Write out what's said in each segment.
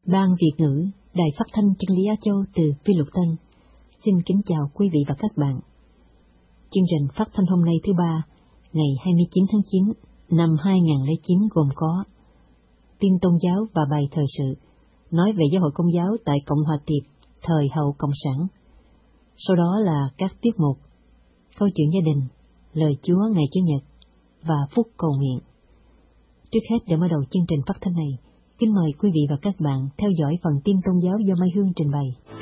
Ban Việt ngữ, Đài Phát thanh Chân lý Á Châu từ Phi Luật Tân. Xin kính chào quý vị và các bạn. Chương trình phát thanh hôm nay thứ Ba, ngày 29 tháng 9 năm 2009 gồm có tin tôn giáo và bài thời sự, nói về giáo hội Công giáo tại Cộng hòa Tiệp thời hậu Cộng sản. Sau đó là các tiết mục, câu chuyện gia đình, lời Chúa ngày Chủ nhật và phút cầu nguyện. Trước hết, để mở đầu chương trình phát thanh này, kính mời quý vị và các bạn theo dõi phần tin tôn giáo do Mai Hương trình bày.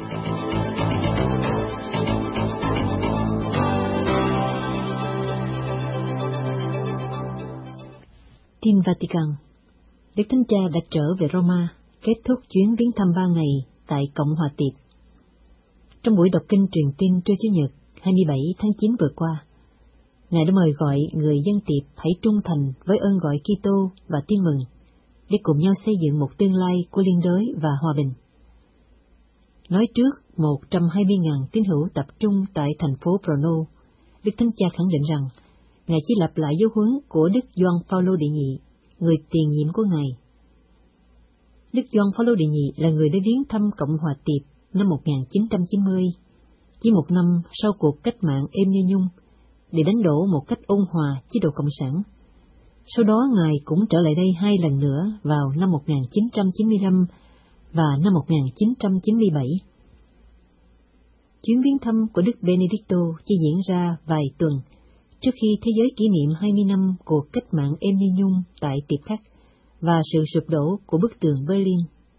Tin Vatican. Đức Thánh Cha đã trở về Roma, kết thúc chuyến viếng thăm 3 ngày tại Cộng hòa Tiệp. Trong buổi đọc kinh truyền tin trưa Chủ nhật 27 tháng 9 vừa qua, Ngài đã mời gọi người dân Tiệp hãy trung thành với ơn gọi Kitô và tin mừng, để cùng nhau xây dựng một tương lai của liên đới và hòa bình. Nói trước 120.000 tín hữu tập trung tại thành phố Brno, Đức Thánh Cha khẳng định rằng Ngài chỉ lặp lại giáo huấn của Đức Gioan Phaolô đệ nhị, người tiền nhiệm của Ngài. Đức Gioan Phaolô đệ nhị là người đã viếng thăm Cộng hòa Tiệp năm 1990, chỉ một năm sau cuộc cách mạng êm như nhung, để đánh đổ một cách ôn hòa chế độ Cộng sản. Sau đó Ngài cũng trở lại đây 2 lần nữa vào năm 1995 và năm 1997. Chuyến viếng thăm của Đức Benedicto chỉ diễn ra vài tuần trước khi thế giới kỷ niệm 20 năm cuộc cách mạng êm như nhung tại Tiệp Khắc và sự sụp đổ của bức tường Berlin.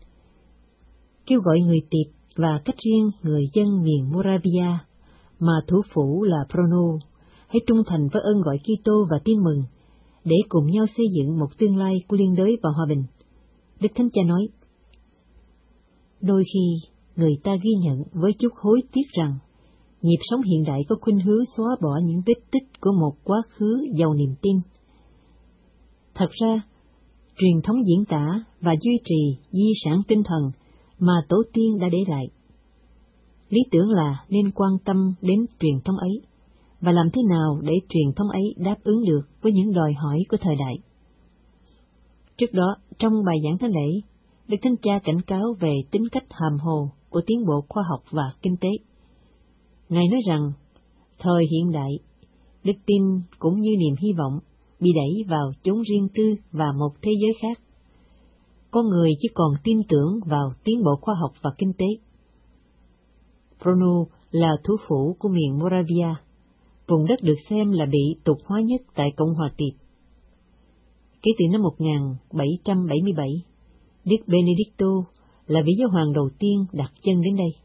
Kêu gọi người Tiệp và cách riêng người dân miền Moravia, mà thủ phủ là Brno, hãy trung thành với ơn gọi Kitô và tin mừng, để cùng nhau xây dựng một tương lai của liên đới và hòa bình. Đức Thánh Cha nói, đôi khi người ta ghi nhận với chút hối tiếc rằng nhịp sống hiện đại có khuynh hướng xóa bỏ những vết tích của một quá khứ giàu niềm tin. Thật ra, truyền thống diễn tả và duy trì di sản tinh thần mà tổ tiên đã để lại. Lý tưởng là nên quan tâm đến truyền thống ấy, và làm thế nào để truyền thống ấy đáp ứng được với những đòi hỏi của thời đại. Trước đó, trong bài giảng thánh lễ, Đức Thánh Cha cảnh cáo về tính cách hàm hồ của tiến bộ khoa học và kinh tế. Ngài nói rằng, thời hiện đại, đức tin cũng như niềm hy vọng bị đẩy vào chốn riêng tư và một thế giới khác. Con người chỉ còn tin tưởng vào tiến bộ khoa học và kinh tế. Brno là thủ phủ của miền Moravia, vùng đất được xem là bị tục hóa nhất tại Cộng hòa Tiệp. Kể từ năm 1777, Đức Benedicto là vị giáo hoàng đầu tiên đặt chân đến đây.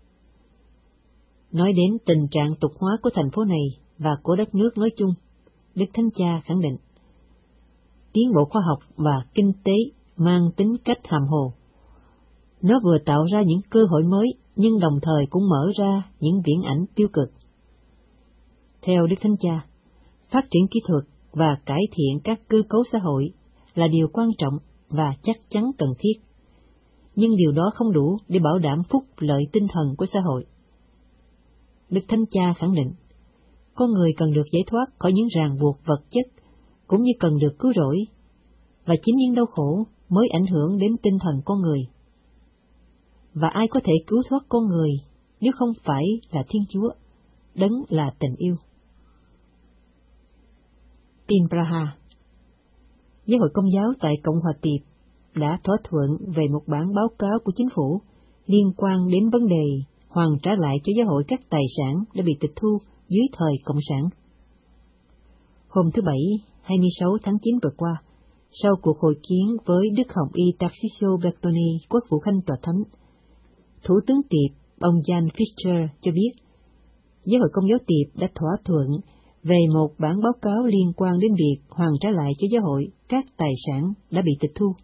Nói đến tình trạng tục hóa của thành phố này và của đất nước nói chung, Đức Thánh Cha khẳng định, tiến bộ khoa học và kinh tế mang tính cách hàm hồ. Nó vừa tạo ra những cơ hội mới, nhưng đồng thời cũng mở ra những viễn ảnh tiêu cực. Theo Đức Thánh Cha, phát triển kỹ thuật và cải thiện các cơ cấu xã hội là điều quan trọng và chắc chắn cần thiết, nhưng điều đó không đủ để bảo đảm phúc lợi tinh thần của xã hội. Đức Thánh Cha khẳng định, con người cần được giải thoát khỏi những ràng buộc vật chất, cũng như cần được cứu rỗi, và chính những đau khổ mới ảnh hưởng đến tinh thần con người. Và ai có thể cứu thoát con người nếu không phải là Thiên Chúa, Đấng là tình yêu. Tin Praha. Giáo hội Công giáo tại Cộng hòa Tiệp đã thỏa thuận về một bản báo cáo của chính phủ liên quan đến vấn đề hoàn trả lại cho giáo hội các tài sản đã bị tịch thu dưới thời Cộng sản. Hôm thứ Bảy, 26 tháng 9 vừa qua, sau cuộc hội kiến với Đức Hồng Y Tarcisio Bertoni, quốc vụ khanh tòa thánh, Thủ tướng Tiệp, ông Jan Fischer cho biết, giáo hội Công giáo Tiệp đã thỏa thuận về một bản báo cáo liên quan đến việc hoàn trả lại cho giáo hội các tài sản đã bị tịch thu.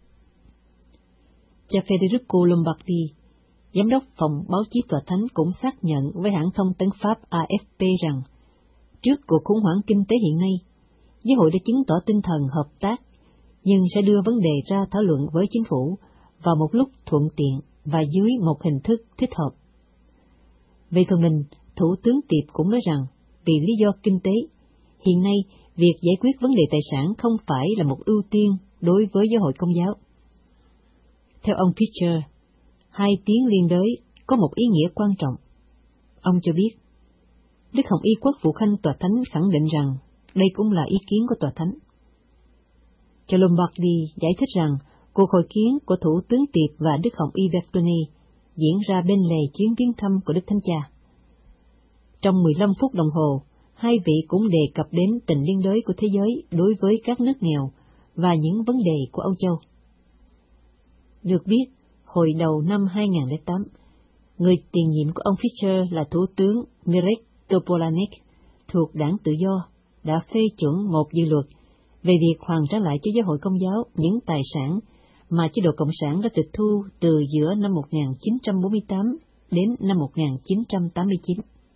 Cha Federico Lombardi, giám đốc phòng báo chí tòa thánh, cũng xác nhận với hãng thông tấn Pháp AFP rằng, trước cuộc khủng hoảng kinh tế hiện nay, giáo hội đã chứng tỏ tinh thần hợp tác, nhưng sẽ đưa vấn đề ra thảo luận với chính phủ vào một lúc thuận tiện và dưới một hình thức thích hợp. Về phần mình, Thủ tướng Tiệp cũng nói rằng, vì lý do kinh tế, hiện nay việc giải quyết vấn đề tài sản không phải là một ưu tiên đối với giáo hội Công giáo. Theo ông Fischer, Hai tiếng liên đới có một ý nghĩa quan trọng. Ông cho biết, Đức Hồng Y Quốc vụ khanh tòa thánh khẳng định rằng đây cũng là ý kiến của tòa thánh. Cho Lombardi giải thích rằng cuộc hội kiến của Thủ tướng Tiệp và Đức Hồng Y Bertone diễn ra bên lề chuyến viếng thăm của Đức Thánh Cha. Trong 15 phút đồng hồ, hai vị cũng đề cập đến tình liên đới của thế giới đối với các nước nghèo và những vấn đề của Âu Châu. Được biết, hồi đầu năm 2008, người tiền nhiệm của ông Fischer là Thủ tướng Mirek Topolánek thuộc Đảng Tự Do đã phê chuẩn một dự luật về việc hoàn trả lại cho giáo hội Công giáo những tài sản mà chế độ Cộng sản đã tịch thu từ giữa năm 1948 đến năm 1989.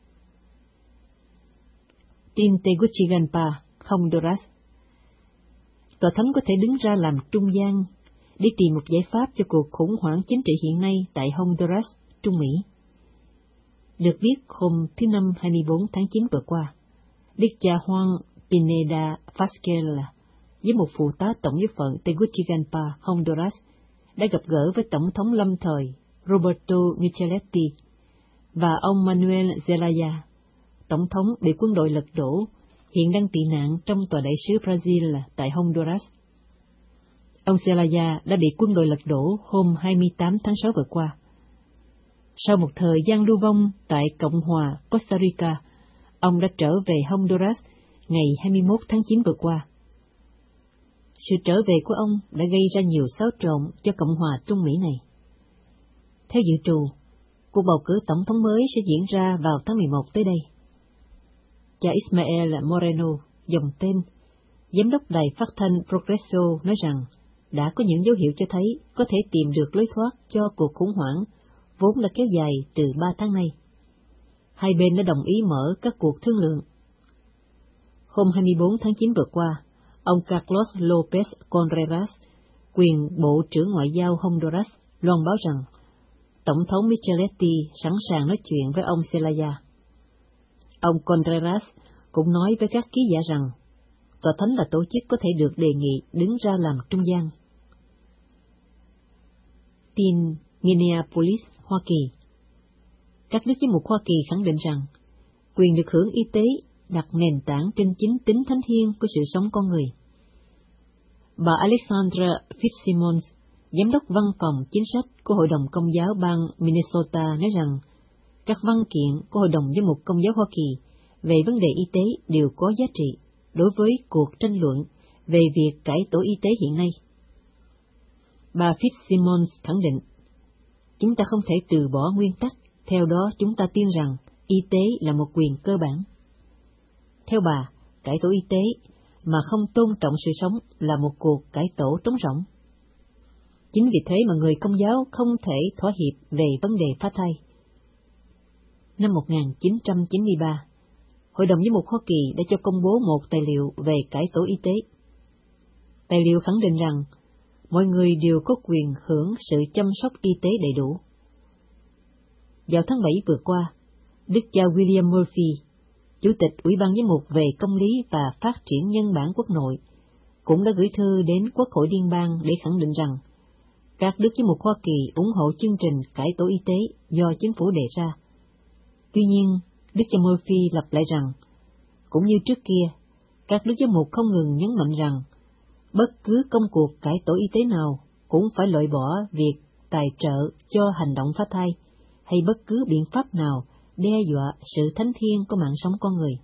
Tin Tegucigalpa, Honduras. Tòa thánh có thể đứng ra làm trung gian để tìm một giải pháp cho cuộc khủng hoảng chính trị hiện nay tại Honduras, Trung Mỹ. Được biết, hôm thứ Năm 24 tháng 9 vừa qua, Đức cha Juan Pineda Vázquez với một phụ tá tổng giám phận Tegucigalpa, Honduras, đã gặp gỡ với Tổng thống lâm thời Roberto Micheletti và ông Manuel Zelaya, Tổng thống bị quân đội lật đổ, hiện đang tị nạn trong tòa đại sứ Brazil tại Honduras. Ông Zelaya đã bị quân đội lật đổ hôm 28 tháng 6 vừa qua. Sau một thời gian lưu vong tại Cộng hòa Costa Rica, ông đã trở về Honduras ngày 21 tháng 9 vừa qua. Sự trở về của ông đã gây ra nhiều xáo trộn cho Cộng hòa Trung Mỹ này. Theo dự trù, cuộc bầu cử tổng thống mới sẽ diễn ra vào tháng 11 tới đây. Cha Ismael Moreno, dòng tên, giám đốc đài phát thanh Progreso nói rằng đã có những dấu hiệu cho thấy có thể tìm được lối thoát cho cuộc khủng hoảng vốn đã kéo dài từ 3 tháng nay. Hai bên đã đồng ý mở các cuộc thương lượng. Hôm 24 tháng 9 vừa qua, ông Carlos López Contreras, quyền Bộ trưởng Ngoại giao Honduras, loan báo rằng Tổng thống Micheletti sẵn sàng nói chuyện với ông Zelaya. Ông Contreras cũng nói với các ký giả rằng tòa thánh là tổ chức có thể được đề nghị đứng ra làm trung gian. Tin Minneapolis, Hoa Kỳ. Các đức giám mục Hoa Kỳ khẳng định rằng quyền được hưởng y tế đặt nền tảng trên chính tính thánh thiêng của sự sống con người. Bà Alexandra Fitzsimmons, giám đốc văn phòng chính sách của Hội đồng Công giáo bang Minnesota nói rằng các văn kiện của Hội đồng Giám mục Công giáo Hoa Kỳ về vấn đề y tế đều có giá trị đối với cuộc tranh luận về việc cải tổ y tế hiện nay. Bà Fitzsimmons khẳng định, chúng ta không thể từ bỏ nguyên tắc, theo đó chúng ta tin rằng y tế là một quyền cơ bản. Theo bà, cải tổ y tế mà không tôn trọng sự sống là một cuộc cải tổ trống rỗng. Chính vì thế mà người Công giáo không thể thỏa hiệp về vấn đề phá thai. Năm 1993, Hội đồng Giám mục Hoa Kỳ đã cho công bố một tài liệu về cải tổ y tế. Tài liệu khẳng định rằng mọi người đều có quyền hưởng sự chăm sóc y tế đầy đủ. Vào tháng 7 vừa qua, Đức cha William Murphy, Chủ tịch Ủy ban Giám mục về Công lý và Phát triển Nhân bản Quốc nội, cũng đã gửi thư đến Quốc hội Liên bang để khẳng định rằng các đức giám mục Hoa Kỳ ủng hộ chương trình cải tổ y tế do chính phủ đề ra. Tuy nhiên, Đức cha Murphy lặp lại rằng, cũng như trước kia, các đức giám mục không ngừng nhấn mạnh rằng bất cứ công cuộc cải tổ y tế nào cũng phải loại bỏ việc tài trợ cho hành động phá thai hay bất cứ biện pháp nào đe dọa sự thánh thiêng của mạng sống con người.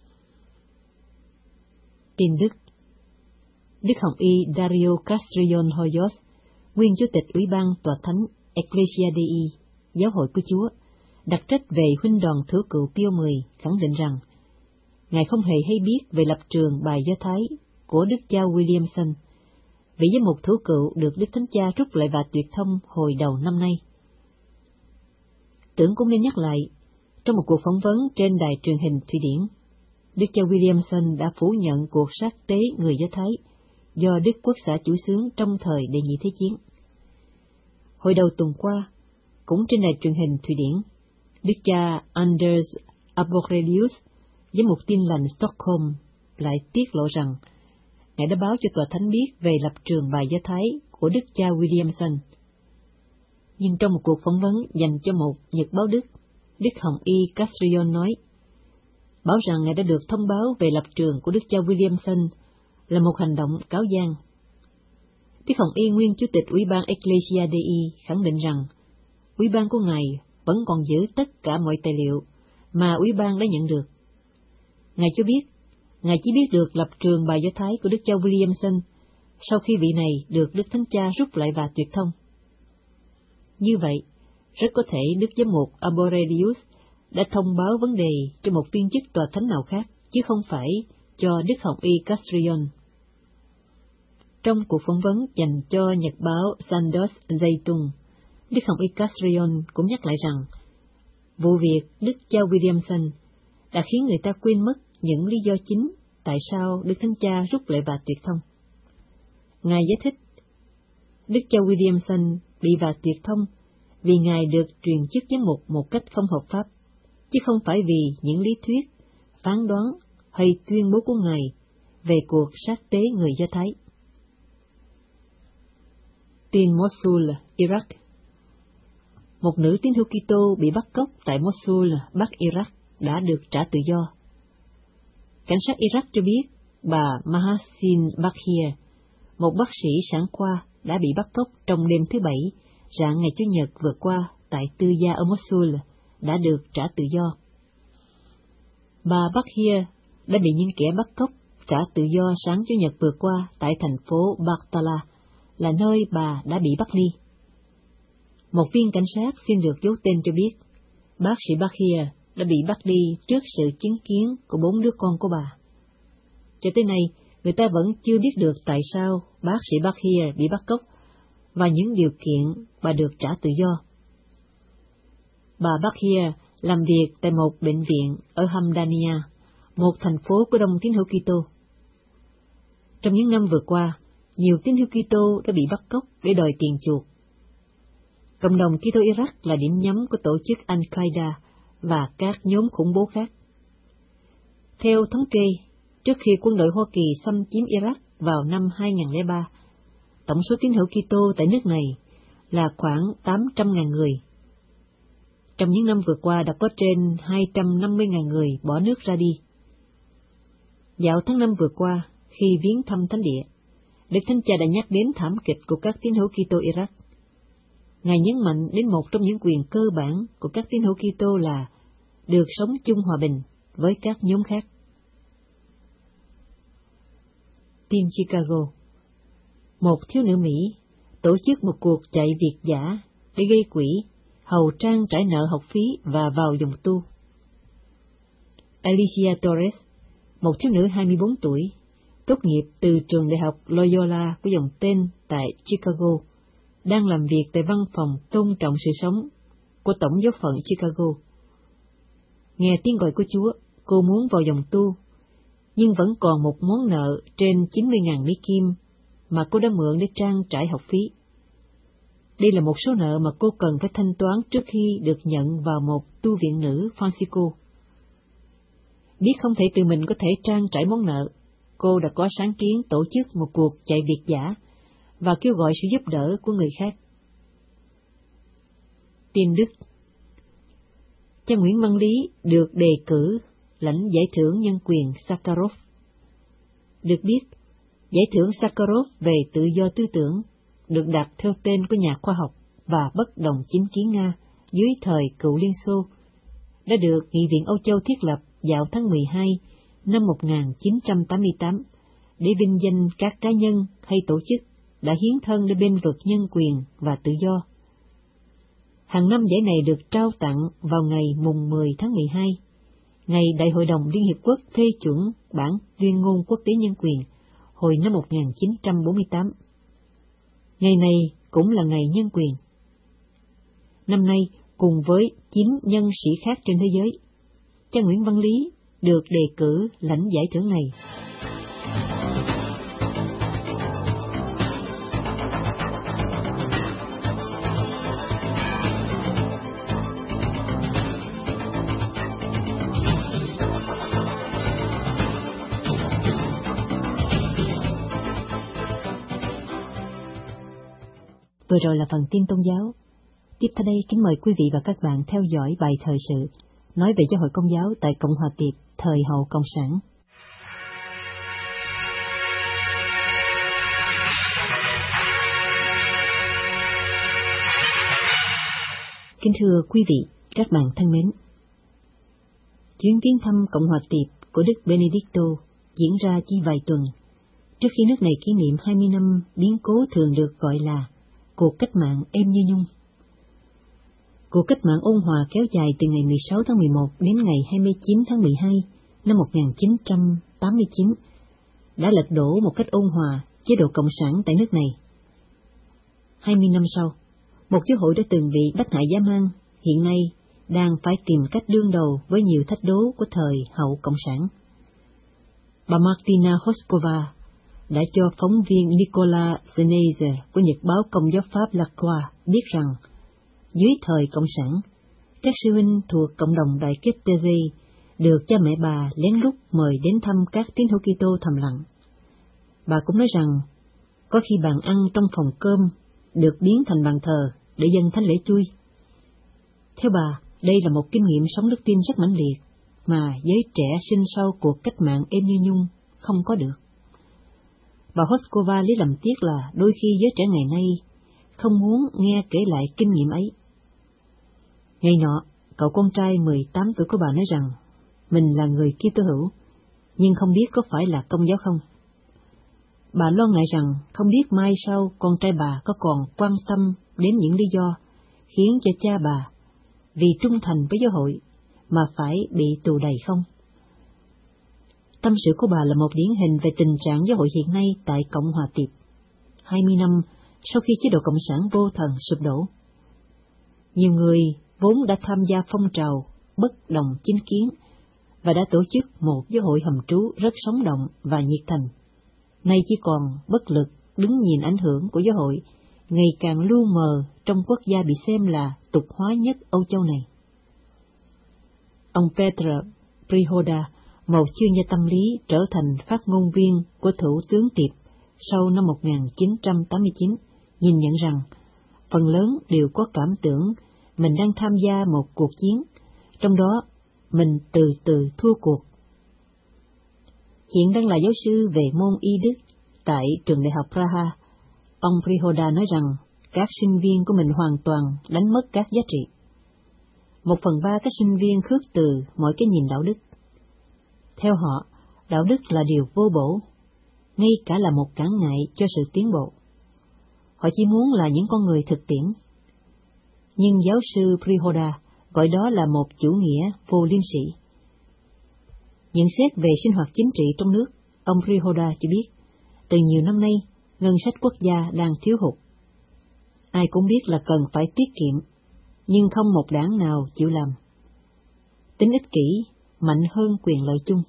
Tin Đức. Đức Hồng Y Dario Castrillon Hoyos, nguyên Chủ tịch Ủy ban Tòa Thánh Ecclesia Dei, Giáo hội của Chúa, đặc trách về huynh đoàn Thử Cựu Pio X, khẳng định rằng Ngài không hề hay biết về lập trường bài Do Thái của Đức cha Williamson, vị giám mục Thủ Cựu được Đức Thánh Cha rút lại và tuyệt thông hồi đầu năm nay. Tưởng cũng nên nhắc lại, trong một cuộc phỏng vấn trên đài truyền hình Thụy Điển, Đức cha Williamson đã phủ nhận cuộc sát tế người Do Thái do Đức Quốc xã chủ xướng trong thời Đệ Nhị Thế Chiến. Hồi đầu tuần qua, cũng trên đài truyền hình Thụy Điển, Đức cha Anders Arborelius, giám mục Tin lành Stockholm, lại tiết lộ rằng Ngài đã báo cho tòa thánh biết về lập trường bài Do Thái của Đức cha Williamson. Nhưng trong một cuộc phỏng vấn dành cho một nhật báo Đức, Đức Hồng Y Castrillon nói, bảo rằng ngài đã được thông báo về lập trường của Đức cha Williamson là một hành động cáo gian. Đức Hồng Y, nguyên chủ tịch Ủy ban Ecclesia Dei, khẳng định rằng Ủy ban của ngài vẫn còn giữ tất cả mọi tài liệu mà Ủy ban đã nhận được. Ngài cho biết, ngài chỉ biết được lập trường bài Do Thái của Đức cha Williamson sau khi vị này được Đức Thánh Cha rút lại và tuyệt thông. Như vậy, rất có thể Đức Giám mục Arborelius đã thông báo vấn đề cho một viên chức tòa thánh nào khác, chứ không phải cho Đức Hồng Y Castrillon. Trong cuộc phỏng vấn dành cho nhật báo Sandos Zaytun, Đức Hồng Y Castrillon cũng nhắc lại rằng, vụ việc Đức cha Williamson đã khiến người ta quên mất những lý do chính tại sao Đức Thánh Cha rút lại và tuyệt thông. Ngài giải thích, Đức cha Williamson bị và tuyệt thông vì Ngài được truyền chức giám mục một cách không hợp pháp, chứ không phải vì những lý thuyết, phán đoán hay tuyên bố của Ngài về cuộc sát tế người Do Thái. Tin Mosul, Iraq. Một nữ tín hữu Kitô bị bắt cóc tại Mosul, Bắc Iraq đã được trả tự do. Cảnh sát Iraq cho biết bà Mahasin Bakhir, một bác sĩ sản khoa, đã bị bắt cóc trong đêm thứ Bảy, rạng ngày Chủ nhật vừa qua tại tư gia ở Mosul, đã được trả tự do. Bà Bakhir đã bị những kẻ bắt cóc trả tự do sáng Chủ nhật vừa qua tại thành phố Bartala, là nơi bà đã bị bắt đi. Một viên cảnh sát xin được giấu tên cho biết, bác sĩ Bakhir đã bị bắt đi trước sự chứng kiến của 4 đứa con của bà. Cho tới nay, người ta vẫn chưa biết được tại sao bác sĩ Bakhir bị bắt cóc và những điều kiện bà được trả tự do. Bà Bakhir làm việc tại một bệnh viện ở Hamdania, một thành phố của đông tín hữu Kitô. Trong những năm vừa qua, nhiều tín hữu Kitô đã bị bắt cóc để đòi tiền chuộc. Cộng đồng Kitô Iraq là điểm nhắm của tổ chức Al-Qaeda và các nhóm khủng bố khác. Theo thống kê, trước khi quân đội Hoa Kỳ xâm chiếm Iraq vào năm 2003, tổng số tín hữu Kitô tại nước này là khoảng 800.000 người. Trong những năm vừa qua đã có trên 250.000 người bỏ nước ra đi. Dạo tháng 5 vừa qua, khi viếng thăm thánh địa, Đức Thánh Cha đã nhắc đến thảm kịch của các tín hữu Kitô Iraq. Ngài nhấn mạnh đến một trong những quyền cơ bản của các tín hữu Kitô là được sống chung hòa bình với các nhóm khác. Tin Chicago. Một thiếu nữ Mỹ tổ chức một cuộc chạy việt dã để gây quỹ, hầu trang trải nợ học phí và vào dòng tu. Alicia Torres, một thiếu nữ 24 tuổi, tốt nghiệp từ trường đại học Loyola có dòng tên tại Chicago, đang làm việc tại văn phòng tôn trọng sự sống của Tổng giáo phận Chicago. Nghe tiếng gọi của Chúa, cô muốn vào dòng tu, nhưng vẫn còn một món nợ trên 90.000 Mỹ Kim mà cô đã mượn để trang trải học phí. Đây là một số nợ mà cô cần phải thanh toán trước khi được nhận vào một tu viện nữ Francisco. Biết không thể tự mình có thể trang trải món nợ, cô đã có sáng kiến tổ chức một cuộc chạy việt dã và kêu gọi sự giúp đỡ của người khác. Tin Đức. Cha Nguyễn Văn Lý được đề cử lãnh giải thưởng nhân quyền Sakharov. Được biết, giải thưởng Sakharov về tự do tư tưởng được đặt theo tên của nhà khoa học và bất đồng chính kiến Nga dưới thời cựu Liên Xô, đã được Nghị viện Âu Châu thiết lập vào tháng 12 năm 1988 để vinh danh các cá nhân hay tổ chức đã hiến thân để bên vực nhân quyền và tự do. Hàng năm giải này được trao tặng vào ngày mùng 10 tháng 12, ngày Đại hội đồng Liên Hiệp Quốc phê chuẩn bản tuyên ngôn quốc tế nhân quyền hồi năm 1948. Ngày này cũng là ngày nhân quyền. Năm nay, cùng với 9 nhân sĩ khác trên thế giới, cha Nguyễn Văn Lý được đề cử lãnh giải thưởng này. Vừa rồi là phần tin tôn giáo. Tiếp theo đây, kính mời quý vị và các bạn theo dõi bài thời sự nói về giáo hội Công giáo tại Cộng hòa Tiệp thời hậu Cộng sản. Kính thưa quý vị, các bạn thân mến, chuyến viếng thăm Cộng hòa Tiệp của Đức Benedicto diễn ra chỉ vài tuần trước khi nước này kỷ niệm 20 năm biến cố thường được gọi là cuộc cách mạng êm như nhung. Cuộc cách mạng ôn hòa kéo dài từ ngày 16 tháng 11 đến ngày 29 tháng 12 năm 1989 đã lật đổ một cách ôn hòa chế độ Cộng sản tại nước này. 20 năm sau, một giáo hội đã từng bị bắt hại dã man hiện nay đang phải tìm cách đương đầu với nhiều thách đố của thời hậu Cộng sản. Bà Martina Hoskova đã cho phóng viên Nicola Zenese của nhật báo Công giáo Pháp La Croix biết rằng dưới thời Cộng sản, các sư huynh thuộc cộng đồng Đại kết TV được cha mẹ bà lén lút mời đến thăm các tín hữu Kitô thầm lặng. Bà cũng nói rằng có khi bàn ăn trong phòng cơm được biến thành bàn thờ để dâng thánh lễ chui. Theo bà, đây là một kinh nghiệm sống đức tin rất mãnh liệt mà giới trẻ sinh sau cuộc cách mạng êm như nhung không có được. Bà Hoskova lấy làm tiếc là đôi khi giới trẻ ngày nay không muốn nghe kể lại kinh nghiệm ấy. Ngày nọ, cậu con trai 18 tuổi của bà nói rằng mình là người Kitô hữu, nhưng không biết có phải là Công giáo không. Bà lo ngại rằng không biết mai sau con trai bà có còn quan tâm đến những lý do khiến cho cha bà vì trung thành với giáo hội mà phải bị tù đầy không. Tâm sự của bà là một điển hình về tình trạng giáo hội hiện nay tại Cộng hòa Tiệp, 20 năm sau khi chế độ Cộng sản vô thần sụp đổ. Nhiều người vốn đã tham gia phong trào bất đồng chính kiến và đã tổ chức một giáo hội hầm trú rất sống động và nhiệt thành, nay chỉ còn bất lực đứng nhìn ảnh hưởng của giáo hội ngày càng lu mờ trong quốc gia bị xem là tục hóa nhất Âu Châu này. Ông Petr Prihoda, một chuyên gia tâm lý, trở thành phát ngôn viên của Thủ tướng Tiệp sau năm 1989, nhìn nhận rằng phần lớn đều có cảm tưởng mình đang tham gia một cuộc chiến, trong đó mình từ từ thua cuộc. Hiện đang là giáo sư về môn y đức tại trường đại học Praha, ông Prihoda nói rằng các sinh viên của mình hoàn toàn đánh mất các giá trị. 1/3 các sinh viên khước từ mọi cái nhìn đạo đức. Theo họ, đạo đức là điều vô bổ, ngay cả là một cản ngại cho sự tiến bộ. Họ chỉ muốn là những con người thực tiễn. Nhưng giáo sư Prihoda gọi đó là một chủ nghĩa vô liêm sỉ. Nhận xét về sinh hoạt chính trị trong nước, ông Prihoda cho biết, từ nhiều năm nay, ngân sách quốc gia đang thiếu hụt. Ai cũng biết là cần phải tiết kiệm, nhưng không một đảng nào chịu làm. Tính ích kỷ mạnh hơn quyền lợi chung.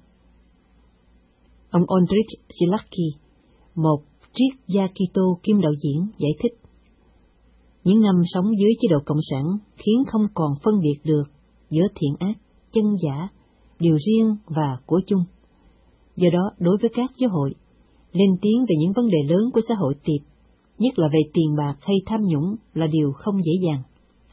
Ông Ondřej Silacky, một triết gia Kitô kiêm đạo diễn, giải thích, những năm sống dưới chế độ Cộng sản khiến không còn phân biệt được giữa thiện ác, chân giả, điều riêng và của chung. Do đó, đối với các giáo hội, lên tiếng về những vấn đề lớn của xã hội Tiệp, nhất là về tiền bạc hay tham nhũng, là điều không dễ dàng.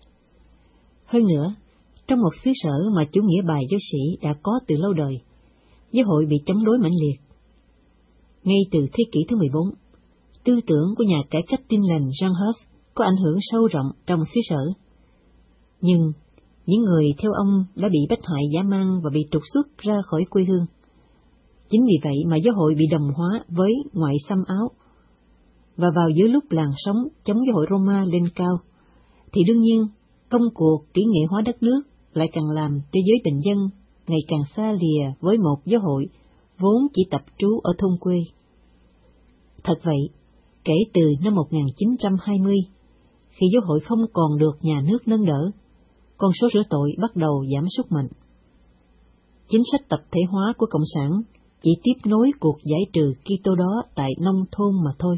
Hơn nữa, trong một xứ sở mà chủ nghĩa bài giáo sĩ đã có từ lâu đời, giáo hội bị chống đối mãnh liệt. Ngay từ thế kỷ thứ 14, tư tưởng của nhà cải cách Tin lành Jean Hus có ảnh hưởng sâu rộng trong xứ sở. Nhưng những người theo ông đã bị bắt hại dã man và bị trục xuất ra khỏi quê hương. Chính vì vậy mà giáo hội bị đồng hóa với ngoại xâm Áo. Và vào giữa lúc làn sóng chống giáo hội Roma lên cao, thì đương nhiên công cuộc kỹ nghệ hóa đất nước lại càng làm cho giới bình dân ngày càng xa lìa với một giáo hội vốn chỉ tập trú ở thôn quê. Thật vậy, kể từ năm 1920, khi giáo hội không còn được nhà nước nâng đỡ, con số rửa tội bắt đầu giảm sút mạnh. Chính sách tập thể hóa của Cộng sản chỉ tiếp nối cuộc giải trừ Kitô đó tại nông thôn mà thôi.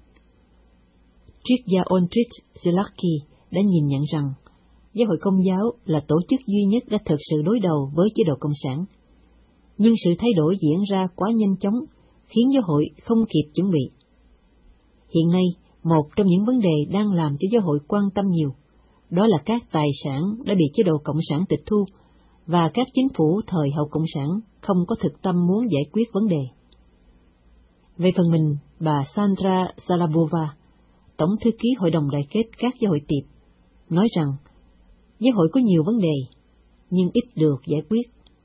Triết gia Ondřej Silacky đã nhìn nhận rằng giáo hội Công giáo là tổ chức duy nhất đã thực sự đối đầu với chế độ Cộng sản. Nhưng sự thay đổi diễn ra quá nhanh chóng, khiến giáo hội không kịp chuẩn bị. Hiện nay, một trong những vấn đề đang làm cho giáo hội quan tâm nhiều, đó là các tài sản đã bị chế độ Cộng sản tịch thu, và các chính phủ thời hậu Cộng sản không có thực tâm muốn giải quyết vấn đề. Về phần mình, bà Sandra Zalabova, Tổng thư ký Hội đồng Đại kết các giáo hội tiệp, nói rằng giáo hội có nhiều vấn đề, nhưng ít được giải quyết.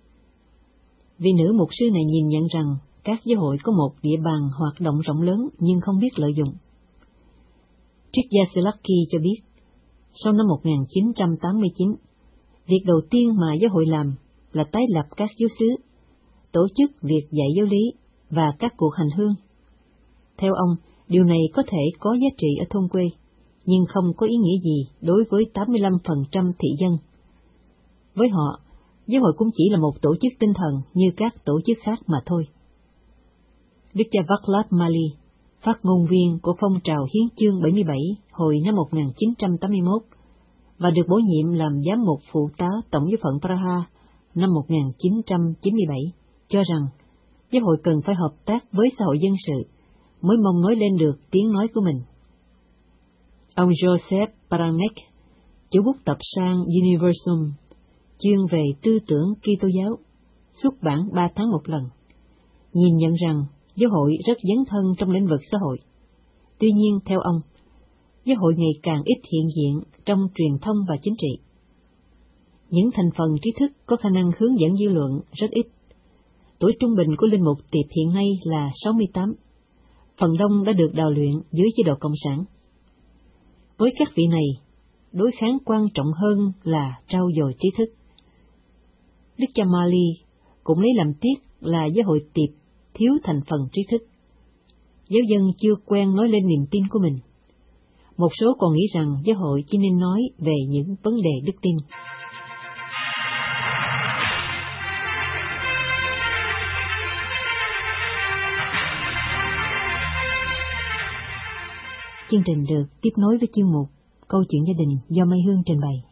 Vị nữ mục sư này nhìn nhận rằng các giáo hội có một địa bàn hoạt động rộng lớn nhưng không biết lợi dụng. Triết gia Selaki cho biết, sau năm 1989, việc đầu tiên mà giáo hội làm là tái lập các giáo xứ, tổ chức việc dạy giáo lý và các cuộc hành hương. Theo ông, điều này có thể có giá trị ở thôn quê, nhưng không có ý nghĩa gì đối với 85% thị dân. Với họ, giáo hội cũng chỉ là một tổ chức tinh thần như các tổ chức khác mà thôi. Viktor Vaclav Mali, phát ngôn viên của phong trào Hiến chương 77 hồi năm 1981, và được bổ nhiệm làm giám mục phụ tá Tổng giáo phận Praha năm 1997, cho rằng giáo hội cần phải hợp tác với xã hội dân sự mới mong nói lên được tiếng nói của mình. Ông Joseph Paranek, chủ bút tập san Universum, chuyên về tư tưởng Kitô giáo, xuất bản 3 tháng một lần, nhìn nhận rằng giáo hội rất dấn thân trong lĩnh vực xã hội. Tuy nhiên, theo ông, giáo hội ngày càng ít hiện diện trong truyền thông và chính trị. Những thành phần trí thức có khả năng hướng dẫn dư luận rất ít. Tuổi trung bình của linh mục tiệp hiện nay là 68. Phần đông đã được đào luyện dưới chế độ Cộng sản. Với các vị này, đối kháng quan trọng hơn là trau dồi trí thức. Đức cha Mali cũng lấy làm tiếc là giáo hội tiệp thiếu thành phần trí thức. Giáo dân chưa quen nói lên niềm tin của mình. Một số còn nghĩ rằng giáo hội chỉ nên nói về những vấn đề đức tin. Chương trình được tiếp nối với chuyên mục Câu chuyện gia đình do Mai Hương trình bày.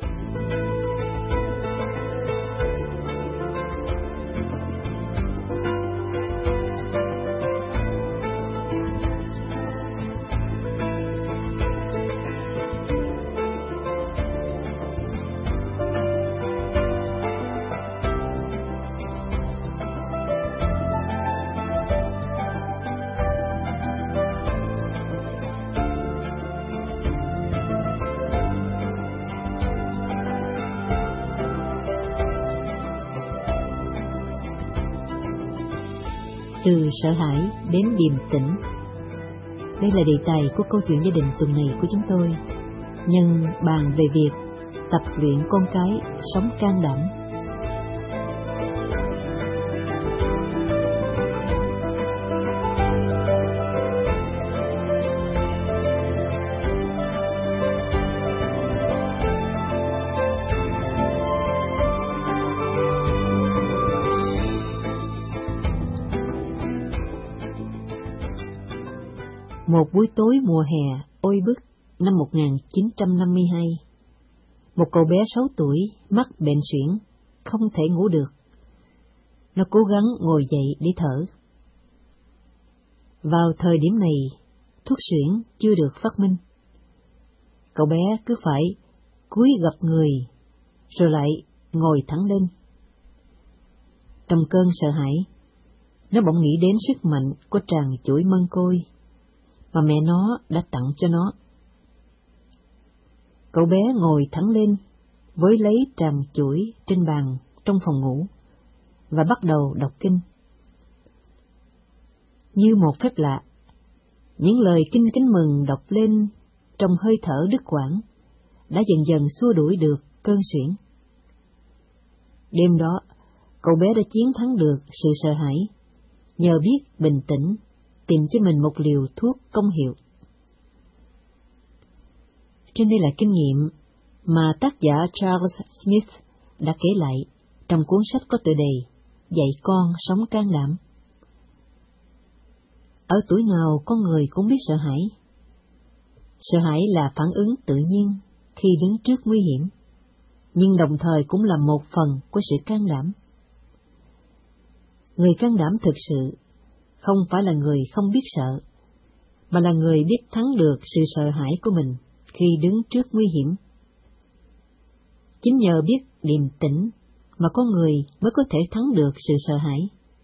Từ sợ hãi đến điềm tĩnh. Đây là đề tài của câu chuyện gia đình tuần này của chúng tôi, nhân bàn về việc tập luyện con cái sống can đảm. Một buổi tối mùa hè oi bức năm 1952, một cậu bé 6 tuổi mắc bệnh suyễn, không thể ngủ được. Nó cố gắng ngồi dậy để thở. Vào thời điểm này, thuốc suyễn chưa được phát minh. Cậu bé cứ phải cúi gập người, rồi lại ngồi thẳng lên. Trong cơn sợ hãi, nó bỗng nghĩ đến sức mạnh của tràng chuỗi mân côi mà mẹ nó đã tặng cho nó. Cậu bé ngồi thẳng lên, với lấy tràm chuỗi trên bàn trong phòng ngủ, và bắt đầu đọc kinh. Như một phép lạ, những lời kinh kính mừng đọc lên trong hơi thở đứt quãng đã dần dần xua đuổi được cơn suyễn. Đêm đó, cậu bé đã chiến thắng được sự sợ hãi, nhờ biết bình tĩnh tìm cho mình một liều thuốc công hiệu. Trên đây là kinh nghiệm mà tác giả Charles Smith đã kể lại trong cuốn sách có tựa đề Dạy con sống can đảm. Ở tuổi nào con người cũng biết sợ hãi. Sợ hãi là phản ứng tự nhiên khi đứng trước nguy hiểm, nhưng đồng thời cũng là một phần của sự can đảm. Người can đảm thực sự không phải là người không biết sợ, mà là người biết thắng được sự sợ hãi của mình khi đứng trước nguy hiểm, Chính nhờ biết điềm tĩnh mà con người mới có thể thắng được sự sợ hãi.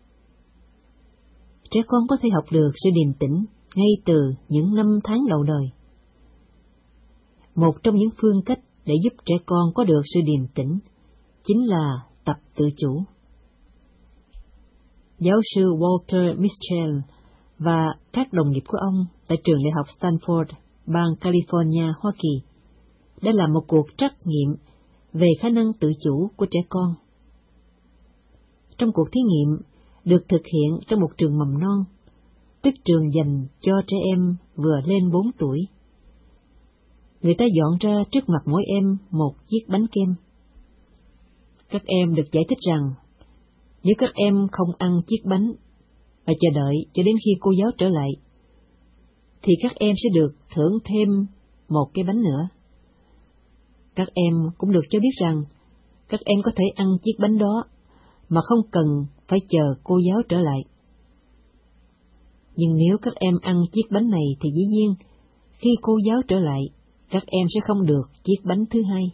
Trẻ con có thể học được sự điềm tĩnh ngay từ những năm tháng đầu đời. Một trong những phương cách để giúp trẻ con có được sự điềm tĩnh chính là tập tự chủ. Giáo sư Walter Mischel và các đồng nghiệp của ông tại trường đại học Stanford, bang California, Hoa Kỳ, đã làm một cuộc trắc nghiệm về khả năng tự chủ của trẻ con. Trong cuộc thí nghiệm được thực hiện trong một trường mầm non, tức trường dành cho trẻ em vừa lên 4 tuổi. Người ta dọn ra trước mặt mỗi em một chiếc bánh kem. Các em được giải thích rằng, nếu các em không ăn chiếc bánh và chờ đợi cho đến khi cô giáo trở lại, thì các em sẽ được thưởng thêm một cái bánh nữa. Các em cũng được cho biết rằng, các em có thể ăn chiếc bánh đó mà không cần phải chờ cô giáo trở lại. Nhưng nếu các em ăn chiếc bánh này thì dĩ nhiên, khi cô giáo trở lại, các em sẽ không được chiếc bánh thứ hai.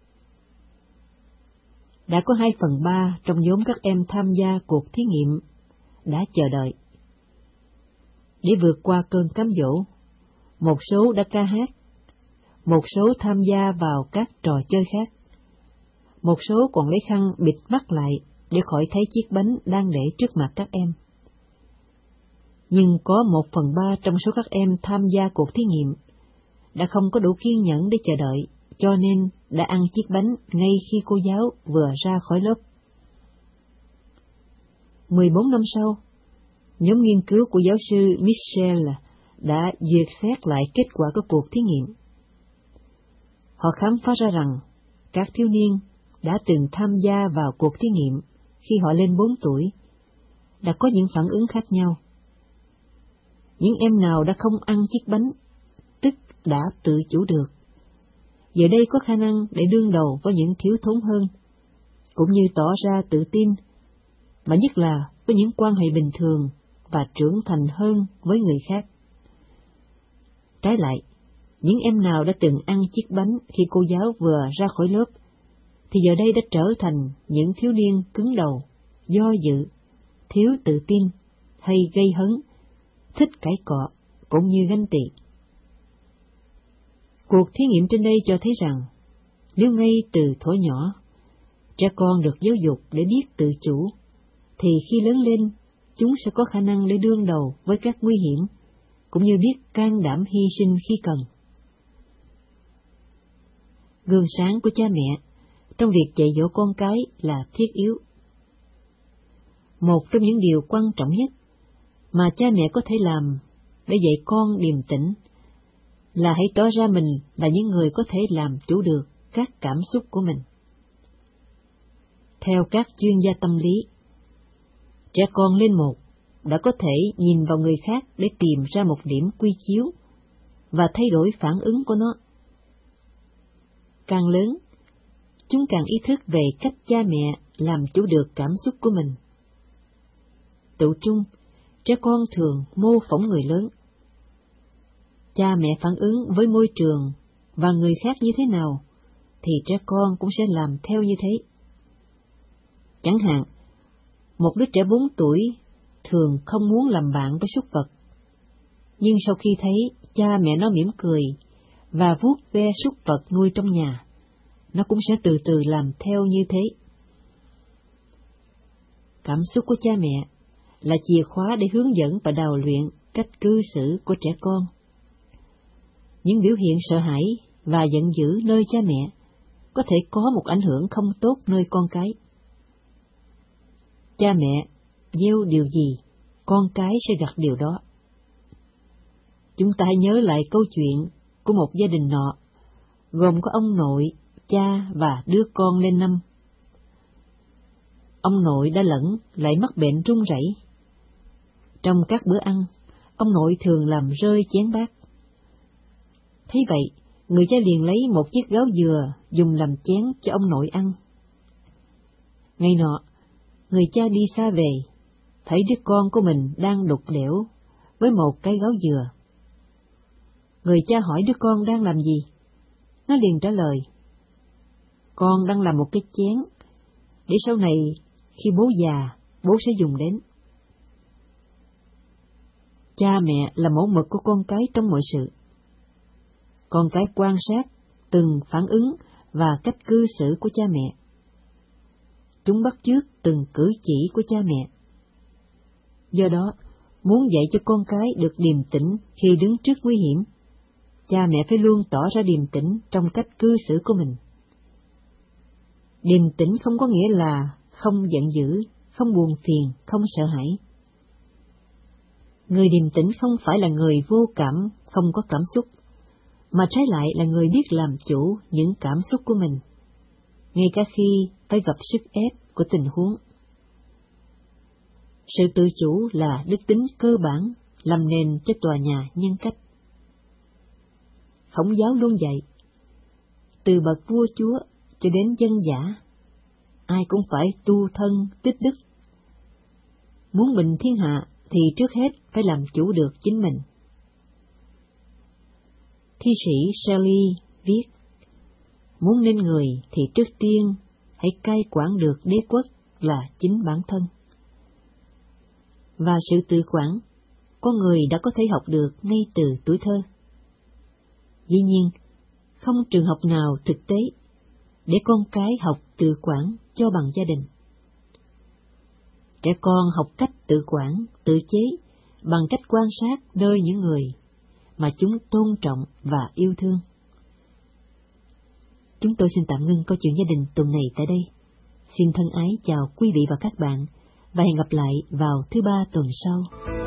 Đã có 2/3 trong nhóm các em tham gia cuộc thí nghiệm đã chờ đợi. Để vượt qua cơn cám dỗ, một số đã ca hát, một số tham gia vào các trò chơi khác, một số còn lấy khăn bịt mắt lại để khỏi thấy chiếc bánh đang để trước mặt các em. Nhưng có 1/3 trong số các em tham gia cuộc thí nghiệm đã không có đủ kiên nhẫn để chờ đợi, cho nên đã ăn chiếc bánh ngay khi cô giáo vừa ra khỏi lớp. 14 năm sau, nhóm nghiên cứu của giáo sư Mischel đã duyệt xét lại kết quả của cuộc thí nghiệm. Họ khám phá ra rằng các thiếu niên đã từng tham gia vào cuộc thí nghiệm khi họ lên 4 tuổi đã có những phản ứng khác nhau. Những em nào đã không ăn chiếc bánh, tức đã tự chủ được, giờ đây có khả năng để đương đầu với những thiếu thốn hơn, cũng như tỏ ra tự tin, mà nhất là với những quan hệ bình thường và trưởng thành hơn với người khác. Trái lại, những em nào đã từng ăn chiếc bánh khi cô giáo vừa ra khỏi lớp, thì giờ đây đã trở thành những thiếu niên cứng đầu, do dự, thiếu tự tin hay gây hấn, thích cãi cọ, cũng như ganh tị. Cuộc thí nghiệm trên đây cho thấy rằng, nếu ngay từ thuở nhỏ, trẻ con được giáo dục để biết tự chủ, thì khi lớn lên, chúng sẽ có khả năng để đương đầu với các nguy hiểm, cũng như biết can đảm hy sinh khi cần. Gương sáng của cha mẹ trong việc dạy dỗ con cái là thiết yếu. Một trong những điều quan trọng nhất mà cha mẹ có thể làm để dạy con điềm tĩnh là hãy tỏ ra mình là những người có thể làm chủ được các cảm xúc của mình. Theo các chuyên gia tâm lý, trẻ con lên 1 đã có thể nhìn vào người khác để tìm ra một điểm quy chiếu và thay đổi phản ứng của nó. Càng lớn, chúng càng ý thức về cách cha mẹ làm chủ được cảm xúc của mình. Tự chung, trẻ con thường mô phỏng người lớn. Cha mẹ phản ứng với môi trường và người khác như thế nào, thì trẻ con cũng sẽ làm theo như thế. Chẳng hạn, một đứa trẻ 4 tuổi thường không muốn làm bạn với súc vật, nhưng sau khi thấy cha mẹ nó mỉm cười và vuốt ve súc vật nuôi trong nhà, nó cũng sẽ từ từ làm theo như thế. Cảm xúc của cha mẹ là chìa khóa để hướng dẫn và đào luyện cách cư xử của trẻ con. Những biểu hiện sợ hãi và giận dữ nơi cha mẹ có thể có một ảnh hưởng không tốt nơi con cái. Cha mẹ gieo điều gì, con cái sẽ gặt điều đó. Chúng ta hãy nhớ lại câu chuyện của một gia đình nọ, gồm có ông nội, cha và đứa con lên 5. Ông nội đã lẫn lại mắc bệnh run rẩy. Trong các bữa ăn, ông nội thường làm rơi chén bát. Thấy vậy, người cha liền lấy một chiếc gáo dừa dùng làm chén cho ông nội ăn. Ngày nọ, người cha đi xa về, thấy đứa con của mình đang đục đẽo với một cái gáo dừa. Người cha hỏi đứa con đang làm gì? Nó liền trả lời: con đang làm một cái chén, để sau này khi bố già, bố sẽ dùng đến. Cha mẹ là mẫu mực của con cái trong mọi sự. Con cái quan sát từng phản ứng và cách cư xử của cha mẹ. Chúng bắt chước từng cử chỉ của cha mẹ. Do đó, muốn dạy cho con cái được điềm tĩnh khi đứng trước nguy hiểm, cha mẹ phải luôn tỏ ra điềm tĩnh trong cách cư xử của mình. Điềm tĩnh không có nghĩa là không giận dữ, không buồn phiền, không sợ hãi. Người điềm tĩnh không phải là người vô cảm, không có cảm xúc, mà trái lại là người biết làm chủ những cảm xúc của mình, ngay cả khi phải gặp sức ép của tình huống. Sự tự chủ là đức tính cơ bản, làm nền cho tòa nhà nhân cách. Khổng giáo luôn dạy, từ bậc vua chúa cho đến dân dã, ai cũng phải tu thân tích đức. Muốn bình thiên hạ thì trước hết phải làm chủ được chính mình. Thi sĩ Shelley viết, muốn nên người thì trước tiên hãy cai quản được đế quốc là chính bản thân. Và sự tự quản, con người đã có thể học được ngay từ tuổi thơ. Dĩ nhiên, không trường học nào thực tế để con cái học tự quản cho bằng gia đình. Trẻ con học cách tự quản, tự chế bằng cách quan sát nơi những người mà chúng tôn trọng và yêu thương. Chúng tôi xin tạm ngưng câu chuyện gia đình tuần này tại đây. Xin thân ái chào quý vị và các bạn, và hẹn gặp lại vào thứ Ba tuần sau.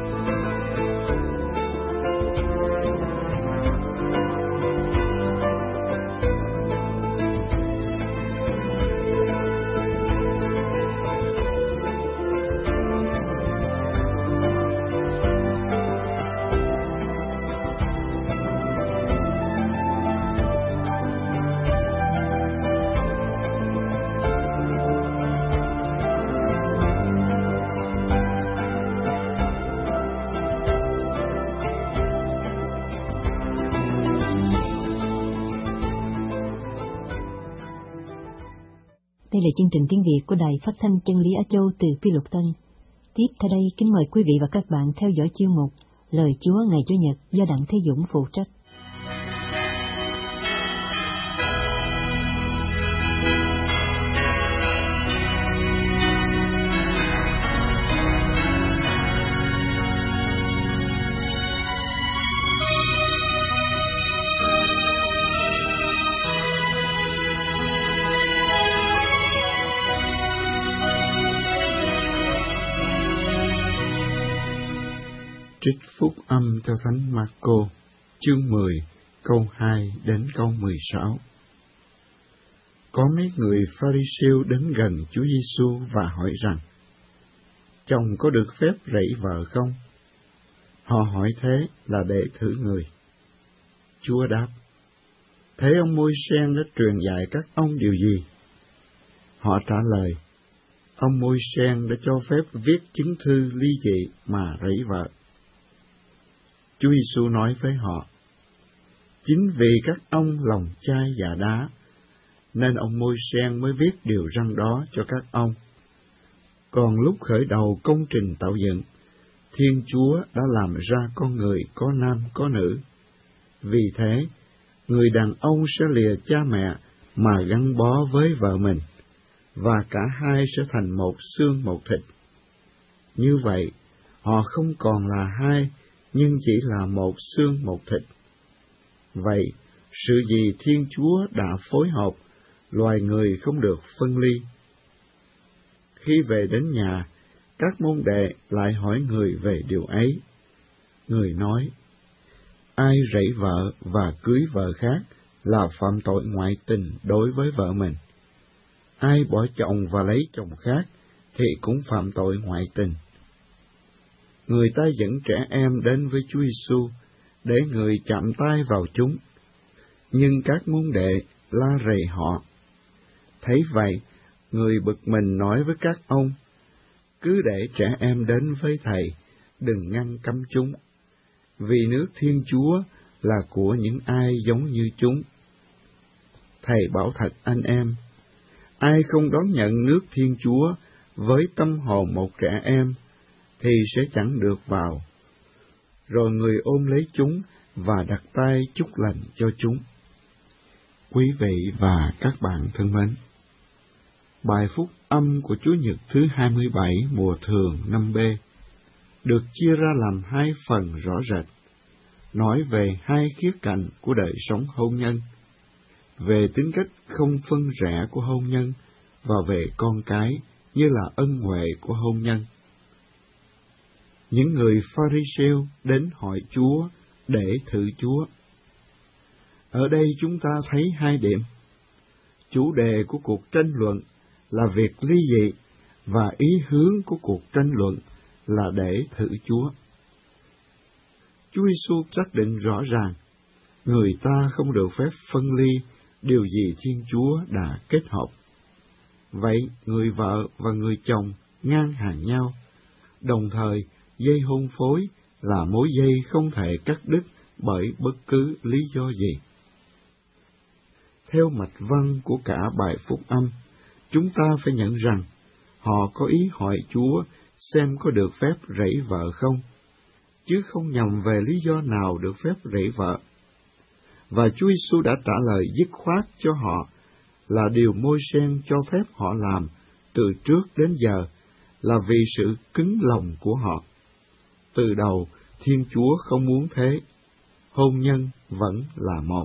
Đây là chương trình tiếng Việt của Đài Phát thanh Chân lý Á Châu từ Phi Luật Tân. Tiếp theo đây, kính mời quý vị và các bạn theo dõi chuyên mục Lời Chúa ngày Chủ nhật do Đặng Thế Dũng phụ trách. Trích phúc âm theo Thánh Marco, chương 10, câu 2 đến câu 16. Có mấy người Pha-ri-siêu đến gần Chúa Giêsu và hỏi rằng: chồng có được phép rẫy vợ không? Họ hỏi thế là để thử người. Chúa đáp: thế ông Môi-se đã truyền dạy các ông điều gì? Họ trả lời: ông Môi-se đã cho phép viết chứng thư ly dị mà rẫy vợ. Chúa Giêsu nói với họ: chính vì các ông lòng chai dạ đá, nên ông Môi-se mới viết điều răn đó cho các ông. Còn lúc khởi đầu công trình tạo dựng, Thiên Chúa đã làm ra con người có nam có nữ. Vì thế, người đàn ông sẽ lìa cha mẹ mà gắn bó với vợ mình, và cả hai sẽ thành một xương một thịt. Như vậy, họ không còn là hai, nhưng chỉ là một xương một thịt. Vậy, sự gì Thiên Chúa đã phối hợp, loài người không được phân ly. Khi về đến nhà, các môn đệ lại hỏi người về điều ấy. Người nói: ai rẫy vợ và cưới vợ khác là phạm tội ngoại tình đối với vợ mình. Ai bỏ chồng và lấy chồng khác thì cũng phạm tội ngoại tình. Người ta dẫn trẻ em đến với Chúa Giêsu để người chạm tay vào chúng, nhưng các môn đệ la rầy họ. Thấy vậy, người bực mình nói với các ông: cứ để trẻ em đến với thầy, đừng ngăn cấm chúng, vì nước Thiên Chúa là của những ai giống như chúng. Thầy bảo thật anh em, Ai không đón nhận nước Thiên Chúa với tâm hồn một trẻ em thì sẽ chẳng được vào. Rồi người ôm lấy chúng và đặt tay chúc lành cho chúng. Quý vị và các bạn thân mến, bài phúc âm của Chúa Nhật thứ 27 mùa thường năm B được chia ra làm hai phần rõ rệt, nói về hai khía cạnh của đời sống hôn nhân, về tính cách không phân rẽ của hôn nhân và về con cái như là ân huệ của hôn nhân. Những người Pha-ri-siêu đến hỏi Chúa để thử Chúa. Ở đây chúng ta thấy hai điểm. Chủ đề của cuộc tranh luận là việc ly dị, và ý hướng của cuộc tranh luận là để thử Chúa. Chúa Giêsu xác định rõ ràng, người ta không được phép phân ly điều gì Thiên Chúa đã kết hợp. Vậy, người vợ và người chồng ngang hàng nhau, đồng thời dây hôn phối là mối dây không thể cắt đứt bởi bất cứ lý do gì. Theo mạch văn của cả bài phúc âm, chúng ta phải nhận rằng họ có ý hỏi Chúa xem có được phép rẫy vợ không, chứ không nhằm về lý do nào được phép rẫy vợ. Và Chúa Giêsu đã trả lời dứt khoát cho họ là điều Môi-se cho phép họ làm từ trước đến giờ là vì sự cứng lòng của họ. Từ đầu, Thiên Chúa không muốn thế, hôn nhân vẫn là một.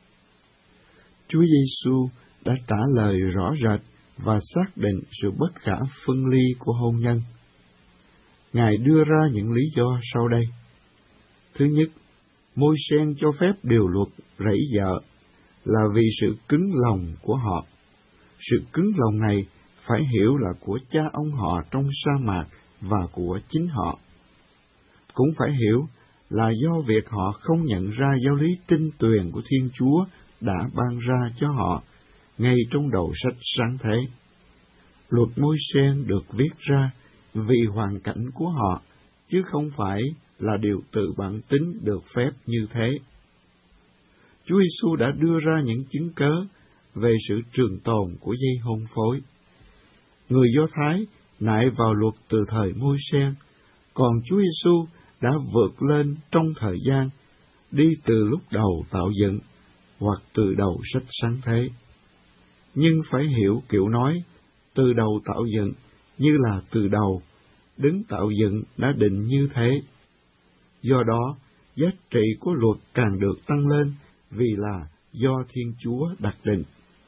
Chúa Giêsu đã trả lời rõ rệt và xác định sự bất khả phân ly của hôn nhân. Ngài đưa ra những lý do sau đây. Thứ nhất, Môi-se cho phép điều luật rẫy vợ là vì sự cứng lòng của họ. Sự cứng lòng này phải hiểu là của cha ông họ trong sa mạc và của chính họ. Cũng phải hiểu là do việc họ không nhận ra giáo lý tinh tuyền của Thiên Chúa đã ban ra cho họ ngay trong đầu sách Sáng Thế. Luật Môi-se được viết ra vì hoàn cảnh của họ, chứ không phải là điều tự bản tính được phép như thế. Chúa Giêsu đã đưa ra những chứng cớ về sự trường tồn của dây hôn phối. Người Do Thái nại vào luật từ thời Môi-se, còn Chúa Giêsu đã vượt lên trong thời gian, đi từ lúc đầu tạo dựng hoặc từ đầu sách Sáng Thế. Nhưng phải hiểu kiểu nói từ đầu tạo dựng như là từ đầu, đấng tạo dựng đã định như thế. Do đó, giá trị của luật càng được tăng lên vì là do Thiên Chúa đặt định.